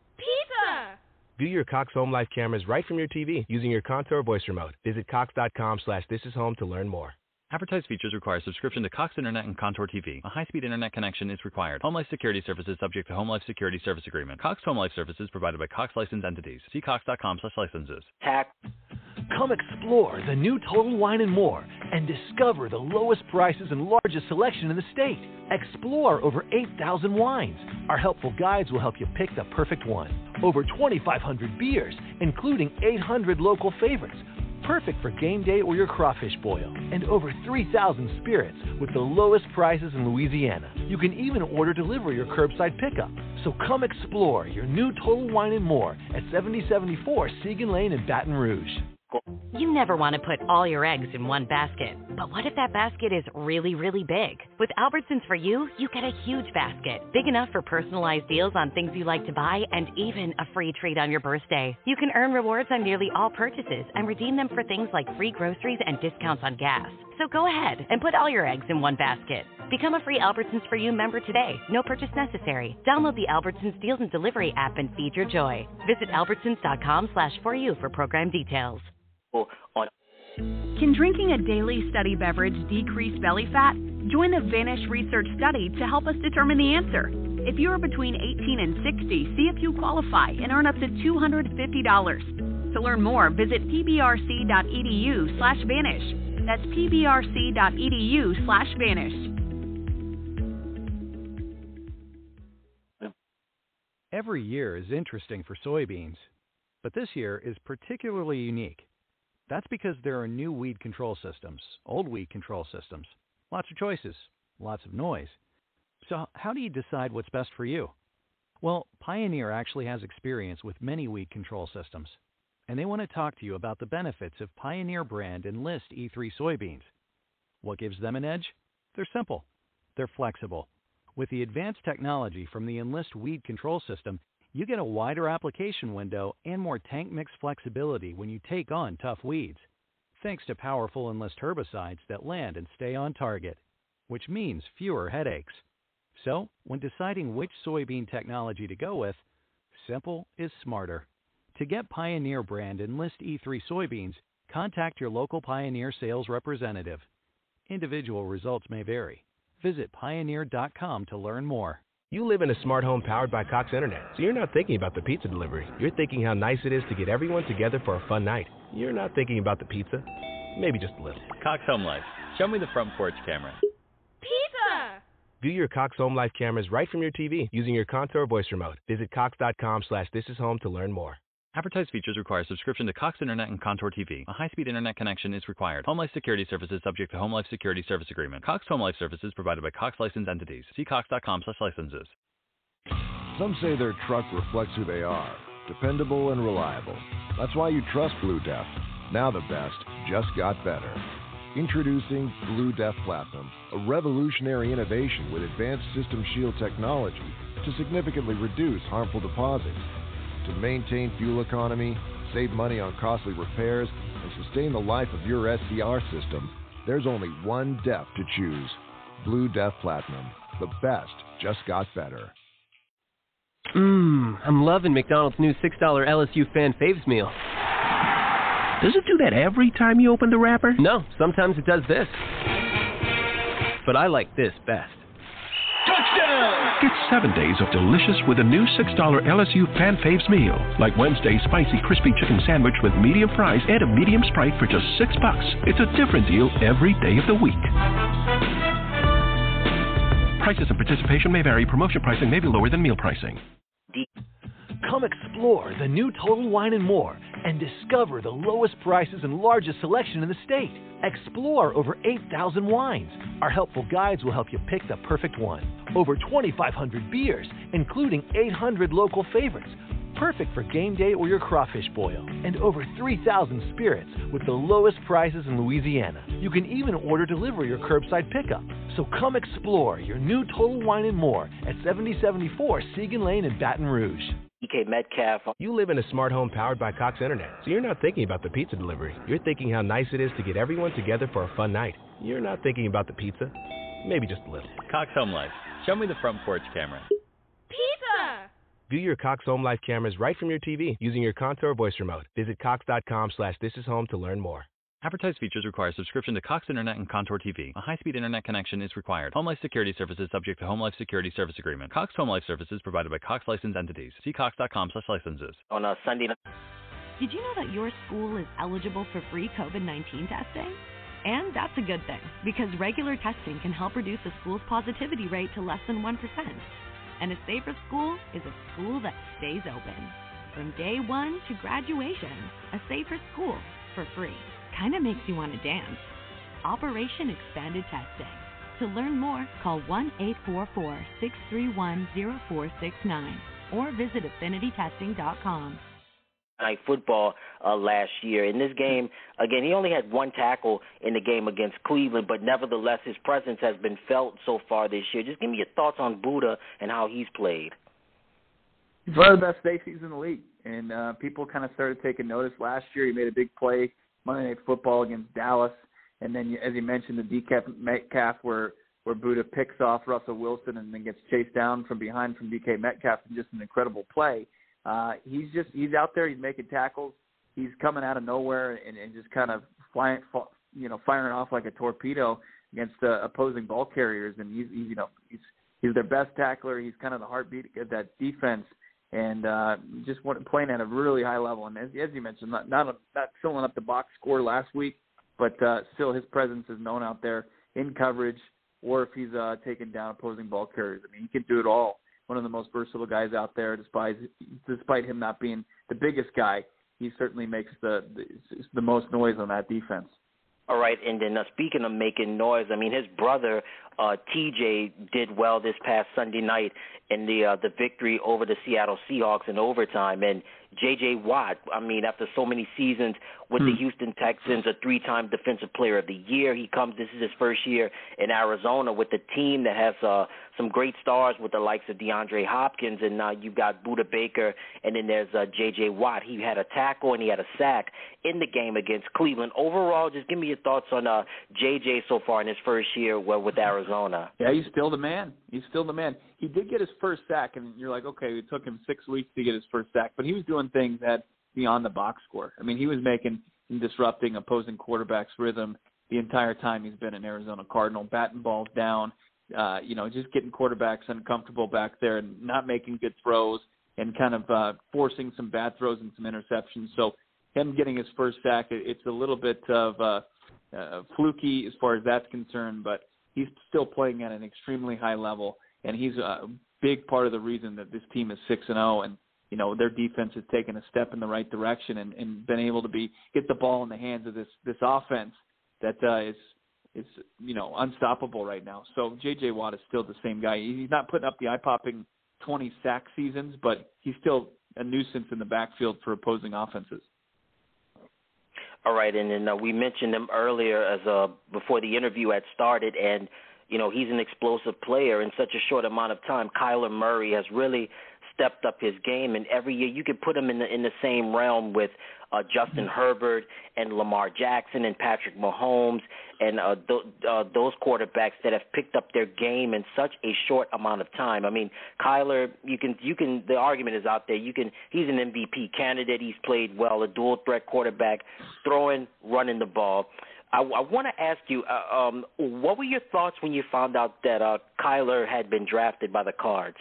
Pizza! View your Cox Home Life cameras right from your T V using your Contour voice remote. Visit cox.com slash this is home to learn more. Advertised features require subscription to Cox Internet and Contour T V. A high-speed internet connection is required. Home Life Security Services subject to Home Life Security Service Agreement. Cox Home Life Services provided by Cox licensed entities. See cox.com slash licenses. Tax. Come explore the new Total Wine and More and discover the lowest prices and largest selection in the state. Explore over eight thousand wines. Our helpful guides will help you pick the perfect one. Over twenty-five hundred beers, including eight hundred local favorites, perfect for game day or your crawfish boil. And over three thousand spirits with the lowest prices in Louisiana. You can even order delivery or curbside pickup. So come explore your new Total Wine and More at seventy seventy-four Segan Lane in Baton Rouge. You never want to put all your eggs in one basket. But what if that basket is really, really big? With Albertsons For You, you get a huge basket, big enough for personalized deals on things you like to buy and even a free treat on your birthday. You can earn rewards on nearly all purchases and redeem them for things like free groceries and discounts on gas. So go ahead and put all your eggs in one basket. Become a free Albertsons For You member today. No purchase necessary. Download the Albertsons Deals and Delivery app and feed your joy. Visit albertsons.com slash for you for program details. On Can drinking a daily study beverage decrease belly fat? Join the Vanish Research study to help us determine the answer. If you are between eighteen and sixty, see if you qualify and earn up to two hundred fifty dollars. To learn more, visit pbrc.edu slash vanish. That's pbrc.edu slash vanish. Every year is interesting for soybeans, but this year is particularly unique. That's because there are new weed control systems, old weed control systems, lots of choices, lots of noise. So how do you decide what's best for you? Well, Pioneer actually has experience with many weed control systems, and they want to talk to you about the benefits of Pioneer brand Enlist E three soybeans. What gives them an edge? They're simple. They're flexible. With the advanced technology from the Enlist weed control system, you get a wider application window and more tank mix flexibility when you take on tough weeds, thanks to powerful Enlist herbicides that land and stay on target, which means fewer headaches. So, when deciding which soybean technology to go with, simple is smarter. To get Pioneer brand Enlist E three soybeans, contact your local Pioneer sales representative. Individual results may vary. Visit pioneer dot com to learn more. You live in a smart home powered by Cox Internet, so you're not thinking about the pizza delivery. You're thinking how nice it is to get everyone together for a fun night. You're not thinking about the pizza. Maybe just a little. Cox Home Life. Show me the front porch camera. Pizza! View your Cox Home Life cameras right from your T V using your Contour voice remote. Visit cox dot com slash this is home to learn more. Advertised features require subscription to Cox Internet and Contour T V. A high-speed internet connection is required. Home Life Security Services subject to Home Life Security Service Agreement. Cox Home Life Services provided by Cox licensed entities. See cox dot com slash licenses. Some say their truck reflects who they are. Dependable and reliable. That's why you trust Blue Def. Now the best just got better. Introducing Blue Def Platinum, a revolutionary innovation with advanced System Shield technology to significantly reduce harmful deposits. To maintain fuel economy, save money on costly repairs, and sustain the life of your S C R system, there's only one D E F to choose. Blue Def Platinum. The best just got better. Mmm, I'm loving McDonald's new six dollar L S U Fan Faves meal. Does it do that every time you open the wrapper? No, sometimes it does this. But I like this best. Touchdown! Get seven days of delicious with a new six dollar L S U Fan Faves meal. Like Wednesday's spicy crispy chicken sandwich with medium fries and a medium Sprite for just six bucks. It's a different deal every day of the week. Prices and participation may vary. Promotion pricing may be lower than meal pricing. Come explore the new Total Wine and More and discover the lowest prices and largest selection in the state. Explore over eight thousand wines. Our helpful guides will help you pick the perfect one. Over twenty-five hundred beers, including eight hundred local favorites, perfect for game day or your crawfish boil. And over three thousand spirits with the lowest prices in Louisiana. You can even order delivery or curbside pickup. So come explore your new Total Wine and More at seventy seventy-four Segan Lane in Baton Rouge. D K Metcalf. You live in a smart home powered by Cox Internet, so you're not thinking about the pizza delivery. You're thinking how nice it is to get everyone together for a fun night. You're not thinking about the pizza. Maybe just a little. Cox Home Life. Show me the front porch camera. Pizza! View your Cox Home Life cameras right from your T V using your Contour voice remote. Visit cox dot com slash this is home to learn more. Advertised features require subscription to Cox Internet and Contour T V. A high-speed internet connection is required. Home Life Security Services subject to Home Life Security Service Agreement. Cox Home Life Services provided by Cox licensed entities. See cox dot com slash licenses. On a Sunday night. Did you know that your school is eligible for free COVID nineteen testing? And that's a good thing, because regular testing can help reduce a school's positivity rate to less than one percent. And a safer school is a school that stays open. From day one to graduation, a safer school for free. Kind of makes you want to dance. Operation Expanded Testing. To learn more, call one eight four four, six three one, zero four six nine or visit affinity testing dot com. Night football uh, last year. In this game, again, he only had one tackle in the game against Cleveland, but nevertheless, his presence has been felt so far this year. Just give me your thoughts on Buddha and how he's played. He's one of the best safeties in the league, and uh, people kind of started taking notice last year. He made a big play Monday Night Football against Dallas, and then, as you mentioned, the D K Metcalf where where Buddha picks off Russell Wilson and then gets chased down from behind from D K Metcalf in just an incredible play. Uh, he's just he's out there. He's making tackles. He's coming out of nowhere and, and just kind of flying, you know, firing off like a torpedo against uh, opposing ball carriers. And he's, he's you know he's he's their best tackler. He's kind of the heartbeat of that defense. And uh, just playing at a really high level. And as, as you mentioned, not not, a, not filling up the box score last week, but uh, still his presence is known out there in coverage or if he's uh, taking down opposing ball carriers. I mean, he can do it all. One of the most versatile guys out there, despite despite him not being the biggest guy. He certainly makes the the, the most noise on that defense. All right, and then uh, speaking of making noise, I mean, his brother, uh, T J, did well this past Sunday night in the uh, the victory over the Seattle Seahawks in overtime. And J J. Watt, I mean, after so many seasons with hmm. the Houston Texans, a three-time Defensive Player of the Year, he comes, this is his first year in Arizona with a team that has uh, some great stars with the likes of DeAndre Hopkins, and now uh, you've got Buda Baker, and then there's uh, J J. Watt. He had a tackle and he had a sack in the game against Cleveland. Overall, just give me your thoughts on uh, J J so far in his first year well, with Arizona. Yeah, he's still the man. He's still the man. He did get his first sack, and you're like, okay, it took him six weeks to get his first sack, but he was doing things that beyond the box score. I mean, he was making and disrupting opposing quarterbacks' rhythm the entire time he's been an Arizona Cardinal, batting balls down, uh, you know, just getting quarterbacks uncomfortable back there and not making good throws and kind of uh, forcing some bad throws and some interceptions. So him getting his first sack, it's a little bit of uh, uh, fluky as far as that's concerned, but he's still playing at an extremely high level, and he's a big part of the reason that this team is six and oh, and you know their defense has taken a step in the right direction and, and been able to be get the ball in the hands of this this offense that uh, is is you know unstoppable right now. So J J. Watt is still the same guy. He's not putting up the eye-popping twenty sack seasons, but he's still a nuisance in the backfield for opposing offenses. All right, and then uh, we mentioned him earlier as uh, before the interview had started, and you know he's an explosive player in such a short amount of time. Kyler Murray has really stepped up his game, and every year you could put him in the in the same realm with uh, Justin Herbert and Lamar Jackson and Patrick Mahomes and uh, th- uh, those quarterbacks that have picked up their game in such a short amount of time. I mean, Kyler, you can you can the argument is out there. You can he's an M V P candidate. He's played well, a dual threat quarterback, throwing, running the ball. I, I want to ask you, uh, um, what were your thoughts when you found out that uh, Kyler had been drafted by the Cards?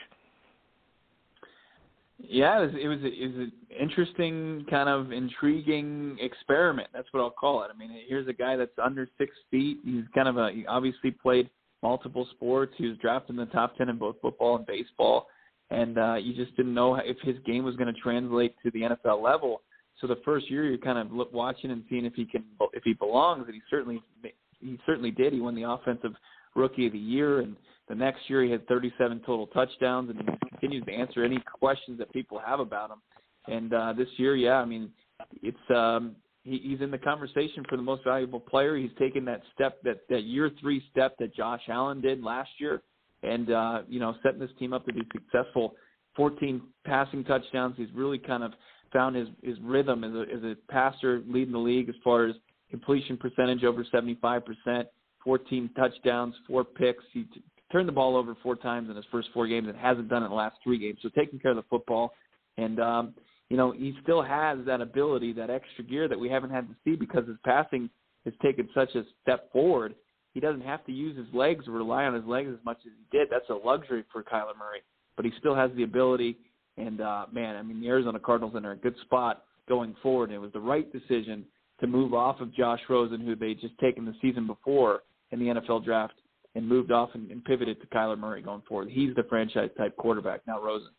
Yeah, it was, it was, it was an interesting, kind of intriguing experiment. That's what I'll call it. I mean, here's a guy that's under six feet. He's kind of a, he obviously played multiple sports. He was drafted in the top ten in both football and baseball. And uh, you just didn't know if his game was going to translate to the N F L level. So the first year you're kind of look, watching and seeing if he can, if he belongs. And he certainly, he certainly did. He won the Offensive Rookie of the Year, and the next year he had thirty-seven total touchdowns, and he continues to answer any questions that people have about him. And uh, this year, yeah, I mean, it's um, he, he's in the conversation for the most valuable player. He's taken that step, that, that year three step that Josh Allen did last year, and uh, you know, setting this team up to be successful. fourteen passing touchdowns. He's really kind of found his, his rhythm as a, as a passer, leading the league as far as completion percentage over seventy-five percent. fourteen touchdowns, four picks. He t- turned the ball over four times in his first four games and hasn't done it in the last three games. So taking care of the football. And, um, you know, he still has that ability, that extra gear that we haven't had to see because his passing has taken such a step forward. He doesn't have to use his legs or rely on his legs as much as he did. That's a luxury for Kyler Murray. But he still has the ability. And, uh, man, I mean, the Arizona Cardinals are in a good spot going forward. And it was the right decision to move off of Josh Rosen, who they just taken the season before in the N F L draft, and moved off and, and pivoted to Kyler Murray going forward. He's the franchise-type quarterback, not Rosen.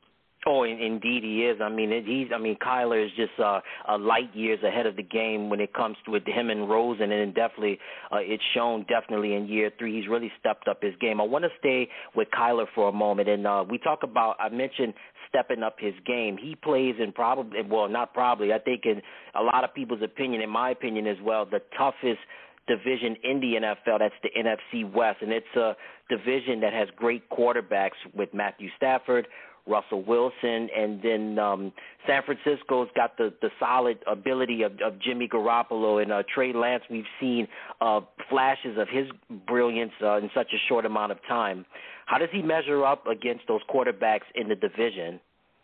Oh, indeed he is. I mean, it, he's. I mean, Kyler is just uh, a light years ahead of the game when it comes to with him and Rosen, and definitely uh, it's shown definitely in year three. He's really stepped up his game. I want to stay with Kyler for a moment, and uh, we talk about. I mentioned stepping up his game. He plays in probably, well, not probably. I think in a lot of people's opinion, in my opinion as well, the toughest division in the N F L. That's the N F C West, and it's a division that has great quarterbacks with Matthew Stafford, Russell Wilson, and then um, San Francisco's got the, the solid ability of, of Jimmy Garoppolo and uh, Trey Lance. We've seen uh, flashes of his brilliance uh, in such a short amount of time. How does he measure up against those quarterbacks in the division?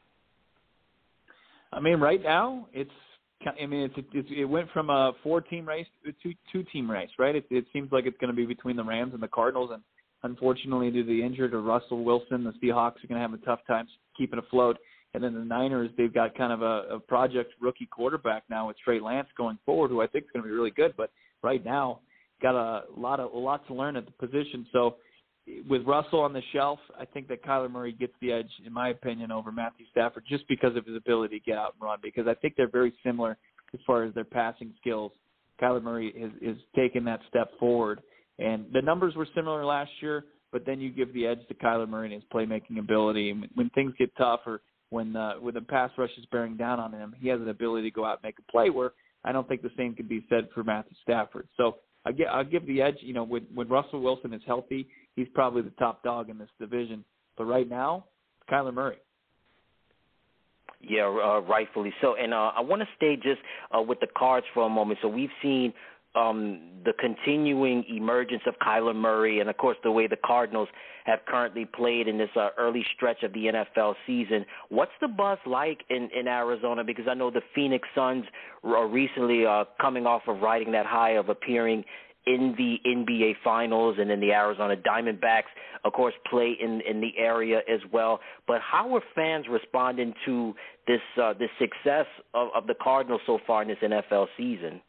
I mean, right now, it's I mean, it's, it's, it went from a four-team race to a two, two-team race, right? It, it seems like it's going to be between the Rams and the Cardinals, and unfortunately, due to the injured or Russell Wilson, the Seahawks are going to have a tough time keeping afloat. And then the Niners, they've got kind of a, a project rookie quarterback now with Trey Lance going forward, who I think is going to be really good. But right now, got a lot of a lot to learn at the position. So with Russell on the shelf, I think that Kyler Murray gets the edge, in my opinion, over Matthew Stafford just because of his ability to get out and run, because I think they're very similar as far as their passing skills. Kyler Murray is, is taking that step forward. And the numbers were similar last year, but then you give the edge to Kyler Murray and his playmaking ability. And when things get tough or when, uh, when the pass rush is bearing down on him, he has an ability to go out and make a play where I don't think the same can be said for Matthew Stafford. So I get, I'll give the edge. You know, when, when Russell Wilson is healthy, he's probably the top dog in this division. But right now, it's Kyler Murray. Yeah, uh, rightfully so. And uh, I want to stay just uh, with the Cards for a moment. So we've seen um, the continuing emergence of Kyler Murray and, of course, the way the Cardinals have currently played in this uh, early stretch of the N F L season, what's the buzz like in, in Arizona? Because I know the Phoenix Suns are recently uh, coming off of riding that high of appearing in the N B A Finals, and then the Arizona Diamondbacks, of course, play in, in the area as well. But how are fans responding to this uh, this success of, of the Cardinals so far in this N F L season?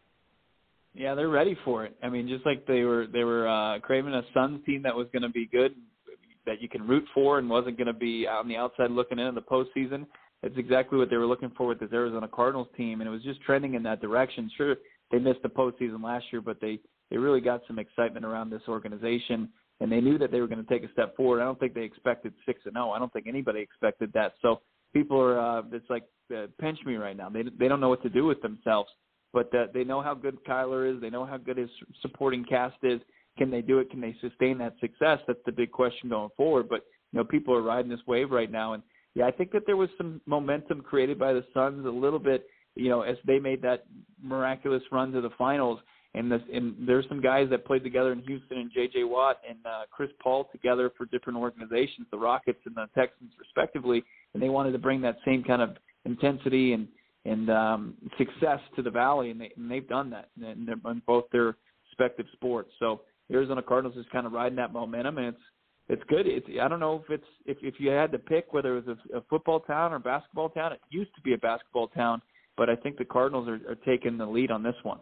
Yeah, they're ready for it. I mean, just like they were they were uh, craving a Suns team that was going to be good, that you can root for, and wasn't going to be on the outside looking in the postseason. That's exactly what they were looking for with this Arizona Cardinals team, and it was just trending in that direction. Sure, they missed the postseason last year, but they, they really got some excitement around this organization, and they knew that they were going to take a step forward. I don't think they expected six and zero. I don't think anybody expected that. So people are uh, it's like uh, pinch me right now. They they don't know what to do with themselves. But uh, they know how good Kyler is. They know how good his supporting cast is. Can they do it? Can they sustain that success? That's the big question going forward. But, you know, people are riding this wave right now. And, yeah, I think that there was some momentum created by the Suns a little bit, you know, as they made that miraculous run to the finals. And, this, and there's some guys that played together in Houston, and J J Watt and uh, Chris Paul together for different organizations, the Rockets and the Texans respectively, and they wanted to bring that same kind of intensity and and um, success to the Valley, and, they, and they've done that in, in both their respective sports. So the Arizona Cardinals is kind of riding that momentum, and it's it's good. It's, I don't know if it's if, if you had to pick whether it was a, a football town or basketball town. It used to be a basketball town, but I think the Cardinals are, are taking the lead on this one.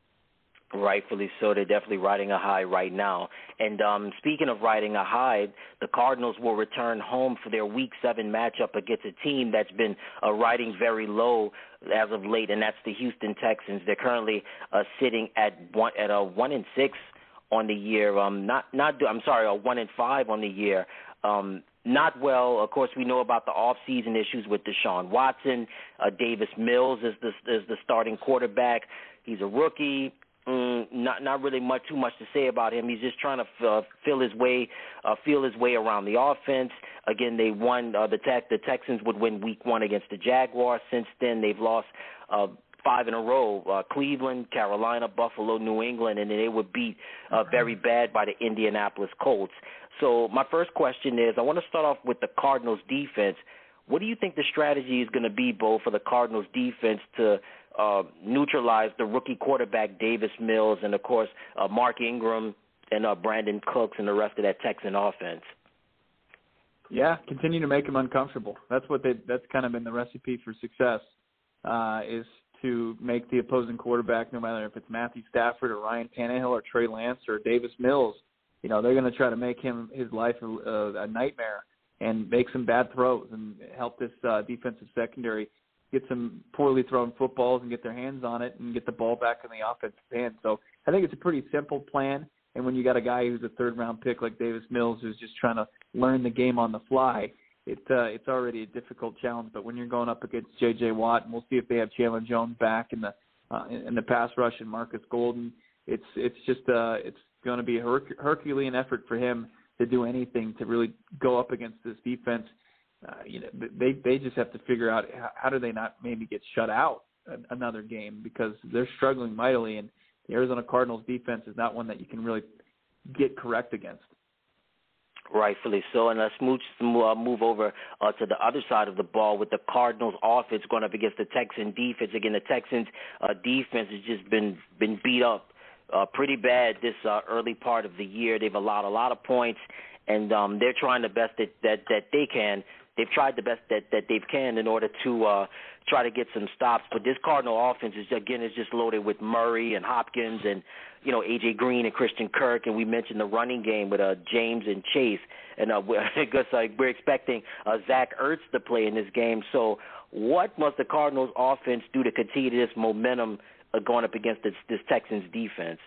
Rightfully so. They're definitely riding a high right now. And um, speaking of riding a high, the Cardinals will return home for their Week seven matchup against a team that's been uh, riding very low as of late, and that's the Houston Texans. They're currently uh, sitting at one at a one and six on the year. Um, not not I'm sorry, a one and five on the year. Um, not well. Of course, we know about the off-season issues with Deshaun Watson. Uh, Davis Mills is the is the starting quarterback. He's a rookie. Mm, not not really much too much to say about him. He's just trying to uh, feel his way, uh, feel his way around the offense. Again, they won. Uh, the tech, the Texans would win Week One against the Jaguars. Since then, they've lost uh, five in a row: uh, Cleveland, Carolina, Buffalo, New England, and then they were beat uh, very bad by the Indianapolis Colts. So my first question is, I want to start off with the Cardinals defense. What do you think the strategy is going to be, Bo, for the Cardinals defense to uh, neutralize the rookie quarterback Davis Mills and, of course, uh, Mark Ingram and uh, Brandon Cooks and the rest of that Texan offense? Yeah, continue to make them uncomfortable. That's what they. That's kind of been the recipe for success, uh, is to make the opposing quarterback, no matter if it's Matthew Stafford or Ryan Tannehill or Trey Lance or Davis Mills, you know, they're going to try to make him his life a, a nightmare and make some bad throws and help this uh, defensive secondary get some poorly thrown footballs and get their hands on it and get the ball back in the offensive hand. So I think it's a pretty simple plan. And when you got a guy who's a third-round pick like Davis Mills who's just trying to learn the game on the fly, it, uh, it's already a difficult challenge. But when you're going up against J J. Watt, and we'll see if they have Chandler Jones back in the uh, in the pass rush and Marcus Golden, it's it's just uh, it's going to be a Herc- Herculean effort for him to do anything to really go up against this defense. Uh, you know, they they just have to figure out how, how do they not maybe get shut out another game, because they're struggling mightily, and the Arizona Cardinals defense is not one that you can really get correct against. Rightfully so. And let's move, move over uh, to the other side of the ball with the Cardinals offense going up against the Texan defense. Again, the Texans uh, defense has just been, been beat up uh, pretty bad this uh, early part of the year. They've allowed a lot of points, and um, they're trying the best that, that, that they can. They've tried the best that, that they can in order to uh, try to get some stops. But this Cardinal offense, is again, is just loaded with Murray and Hopkins and, you know, A J. Green and Christian Kirk. And we mentioned the running game with uh, James and Chase. And uh, I guess uh, we're expecting uh, Zach Ertz to play in this game. So what must the Cardinals offense do to continue this momentum uh, going up against this, this Texans defense?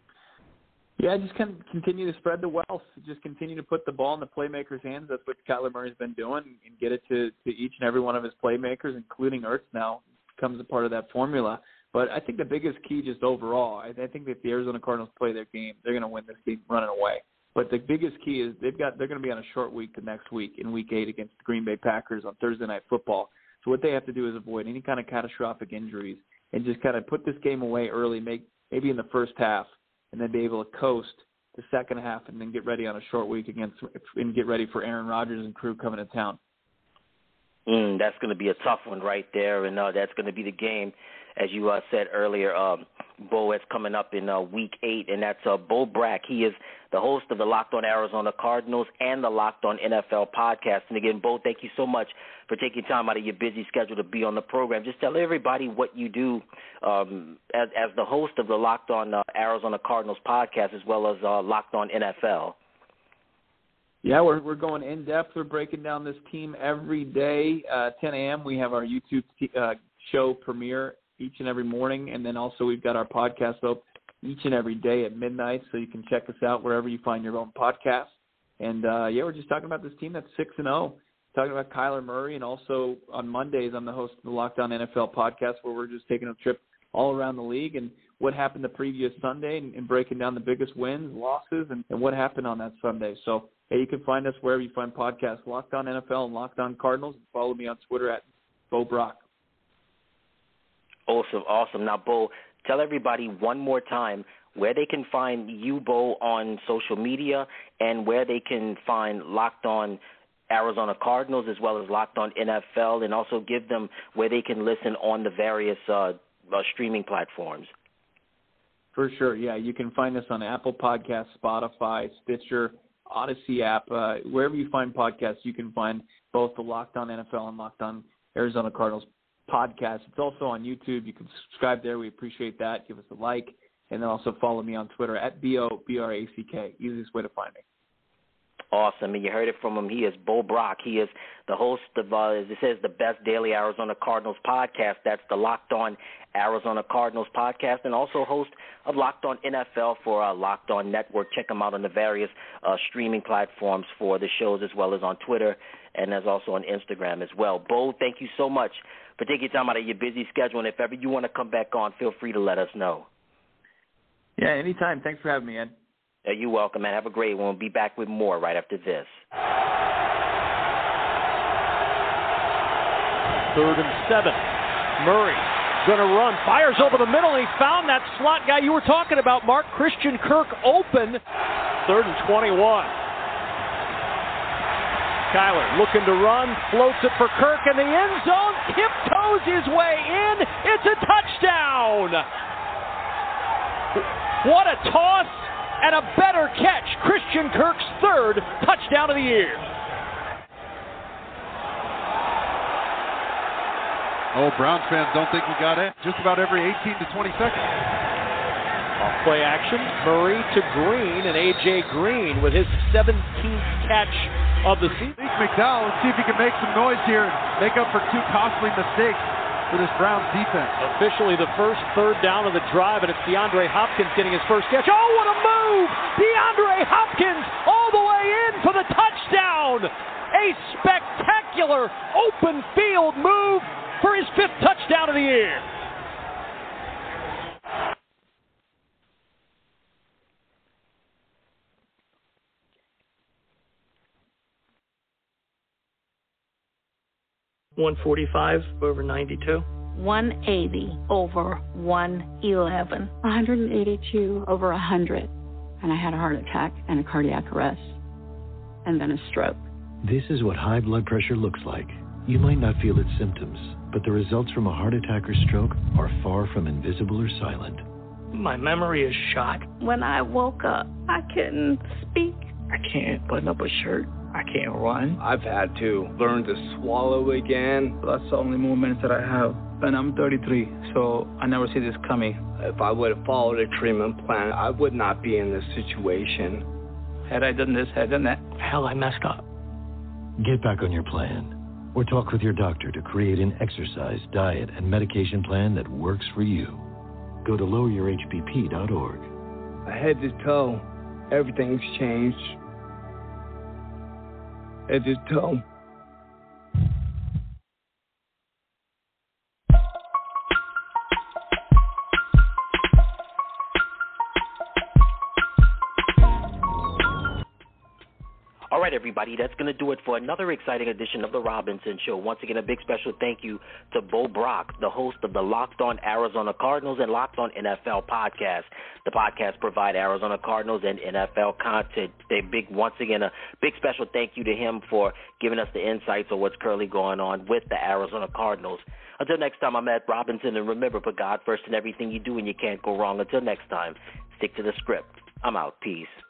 Yeah, just kind of continue to spread the wealth. Just continue to put the ball in the playmakers' hands. That's what Kyler Murray's been doing, and get it to, to each and every one of his playmakers, including Ertz now, becomes a part of that formula. But I think the biggest key just overall, I, I think that if the Arizona Cardinals play their game, they're going to win this game running away. But the biggest key is they've got they're going to be on a short week the next week in Week eight against the Green Bay Packers on Thursday Night Football. So what they have to do is avoid any kind of catastrophic injuries and just kind of put this game away early, make maybe in the first half, and then be able to coast the second half and then get ready on a short week against and get ready for Aaron Rodgers and crew coming to town. Mm, that's going to be a tough one right there, and uh, that's going to be the game, as you uh, said earlier, um, Bo, it's coming up in uh, week eight, and that's uh, Bo Brack. He is the host of the Locked On Arizona Cardinals and the Locked On N F L podcast. And again, Bo, thank you so much for taking time out of your busy schedule to be on the program. Just tell everybody what you do um, as, as the host of the Locked On uh, Arizona Cardinals podcast, as well as uh, Locked On N F L. Yeah, we're we're going in depth. We're breaking down this team every day. Uh, ten a.m. We have our YouTube t- uh, show premiere each and every morning, and then also we've got our podcast up each and every day at midnight, so you can check us out wherever you find your own podcast. And uh, yeah, we're just talking about this team that's six and zero. Talking about Kyler Murray, and also on Mondays I'm the host of the Locked On N F L podcast, where we're just taking a trip all around the league and what happened the previous Sunday, and, and breaking down the biggest wins, losses, and, and what happened on that Sunday. So hey, you can find us wherever you find podcasts, Locked On N F L and Locked On Cardinals. And follow me on Twitter at Bo Brock. Awesome, awesome. Now, Bo, tell everybody one more time where they can find you, Bo, on social media, and where they can find Locked On Arizona Cardinals as well as Locked On N F L, and also give them where they can listen on the various uh, uh, streaming platforms. For sure, yeah. You can find us on Apple Podcasts, Spotify, Stitcher, Odyssey app. Uh, wherever you find podcasts, you can find both the Locked On N F L and Locked On Arizona Cardinals podcast. It's also on YouTube. You can subscribe there. We appreciate that. Give us a like. And then also follow me on Twitter at B O B R A C K. Easiest way to find me. Awesome. And you heard it from him. He is Bo Brock. He is the host of, uh, as it says, the best daily Arizona Cardinals podcast. That's the Locked On Arizona Cardinals podcast, and also host of Locked On N F L for uh, Locked On Network. Check him out on the various uh, streaming platforms for the shows, as well as on Twitter, and as also on Instagram as well. Bo, thank you so much for taking time out of your busy schedule. And if ever you want to come back on, feel free to let us know. Yeah, anytime. Thanks for having me, Ed. Uh, you're welcome, man. Have a great one. We'll be back with more right after this. Third and seven. Murray going to run. Fires over the middle, and he found that slot guy you were talking about, Mark Christian Kirk, open. Third and twenty-one. Kyler looking to run, floats it for Kirk in the end zone, tiptoes his way in. It's a touchdown. What a toss and a better catch. Christian Kirk's third touchdown of the year. Oh, Browns fans don't think we got it. Just about every eighteen to twenty seconds. Off play action, Murray to Green, and A J Green with his seventeenth catch of the season. McDowell, let's see if he can make some noise here and make up for two costly mistakes for this Browns defense. Officially the first third down of the drive, and it's DeAndre Hopkins getting his first catch. Oh, what a move! DeAndre Hopkins all the way in for the touchdown! A spectacular open field move for his fifth touchdown of the year. one forty-five over ninety-two. one eighty over one eleven. one eighty-two over one hundred. And I had a heart attack and a cardiac arrest. And then a stroke. This is what high blood pressure looks like. You might not feel its symptoms, but the results from a heart attack or stroke are far from invisible or silent. My memory is shot. When I woke up, I couldn't speak. I can't button up a shirt. I can't run. I've had to learn to swallow again. That's the only moments that I have. And I'm thirty-three, so I never see this coming. If I would have followed a treatment plan, I would not be in this situation. Had I done this, had I done that, hell, I messed up. Get back on your plan, or talk with your doctor to create an exercise, diet, and medication plan that works for you. Go to lower your H B P dot org. Head to toe, everything's changed. Head to toe. All right, everybody, that's going to do it for another exciting edition of The Robinson Show. Once again, a big special thank you to Bo Brock, the host of the Locked On Arizona Cardinals and Locked On N F L podcast. The podcast provide Arizona Cardinals and N F L content. They big once again a big special thank you to him for giving us the insights on what's currently going on with the Arizona Cardinals. Until next time, I'm Ed Robinson, and remember, put God first in everything you do, and you can't go wrong. Until next time, stick to the script. I'm out. Peace.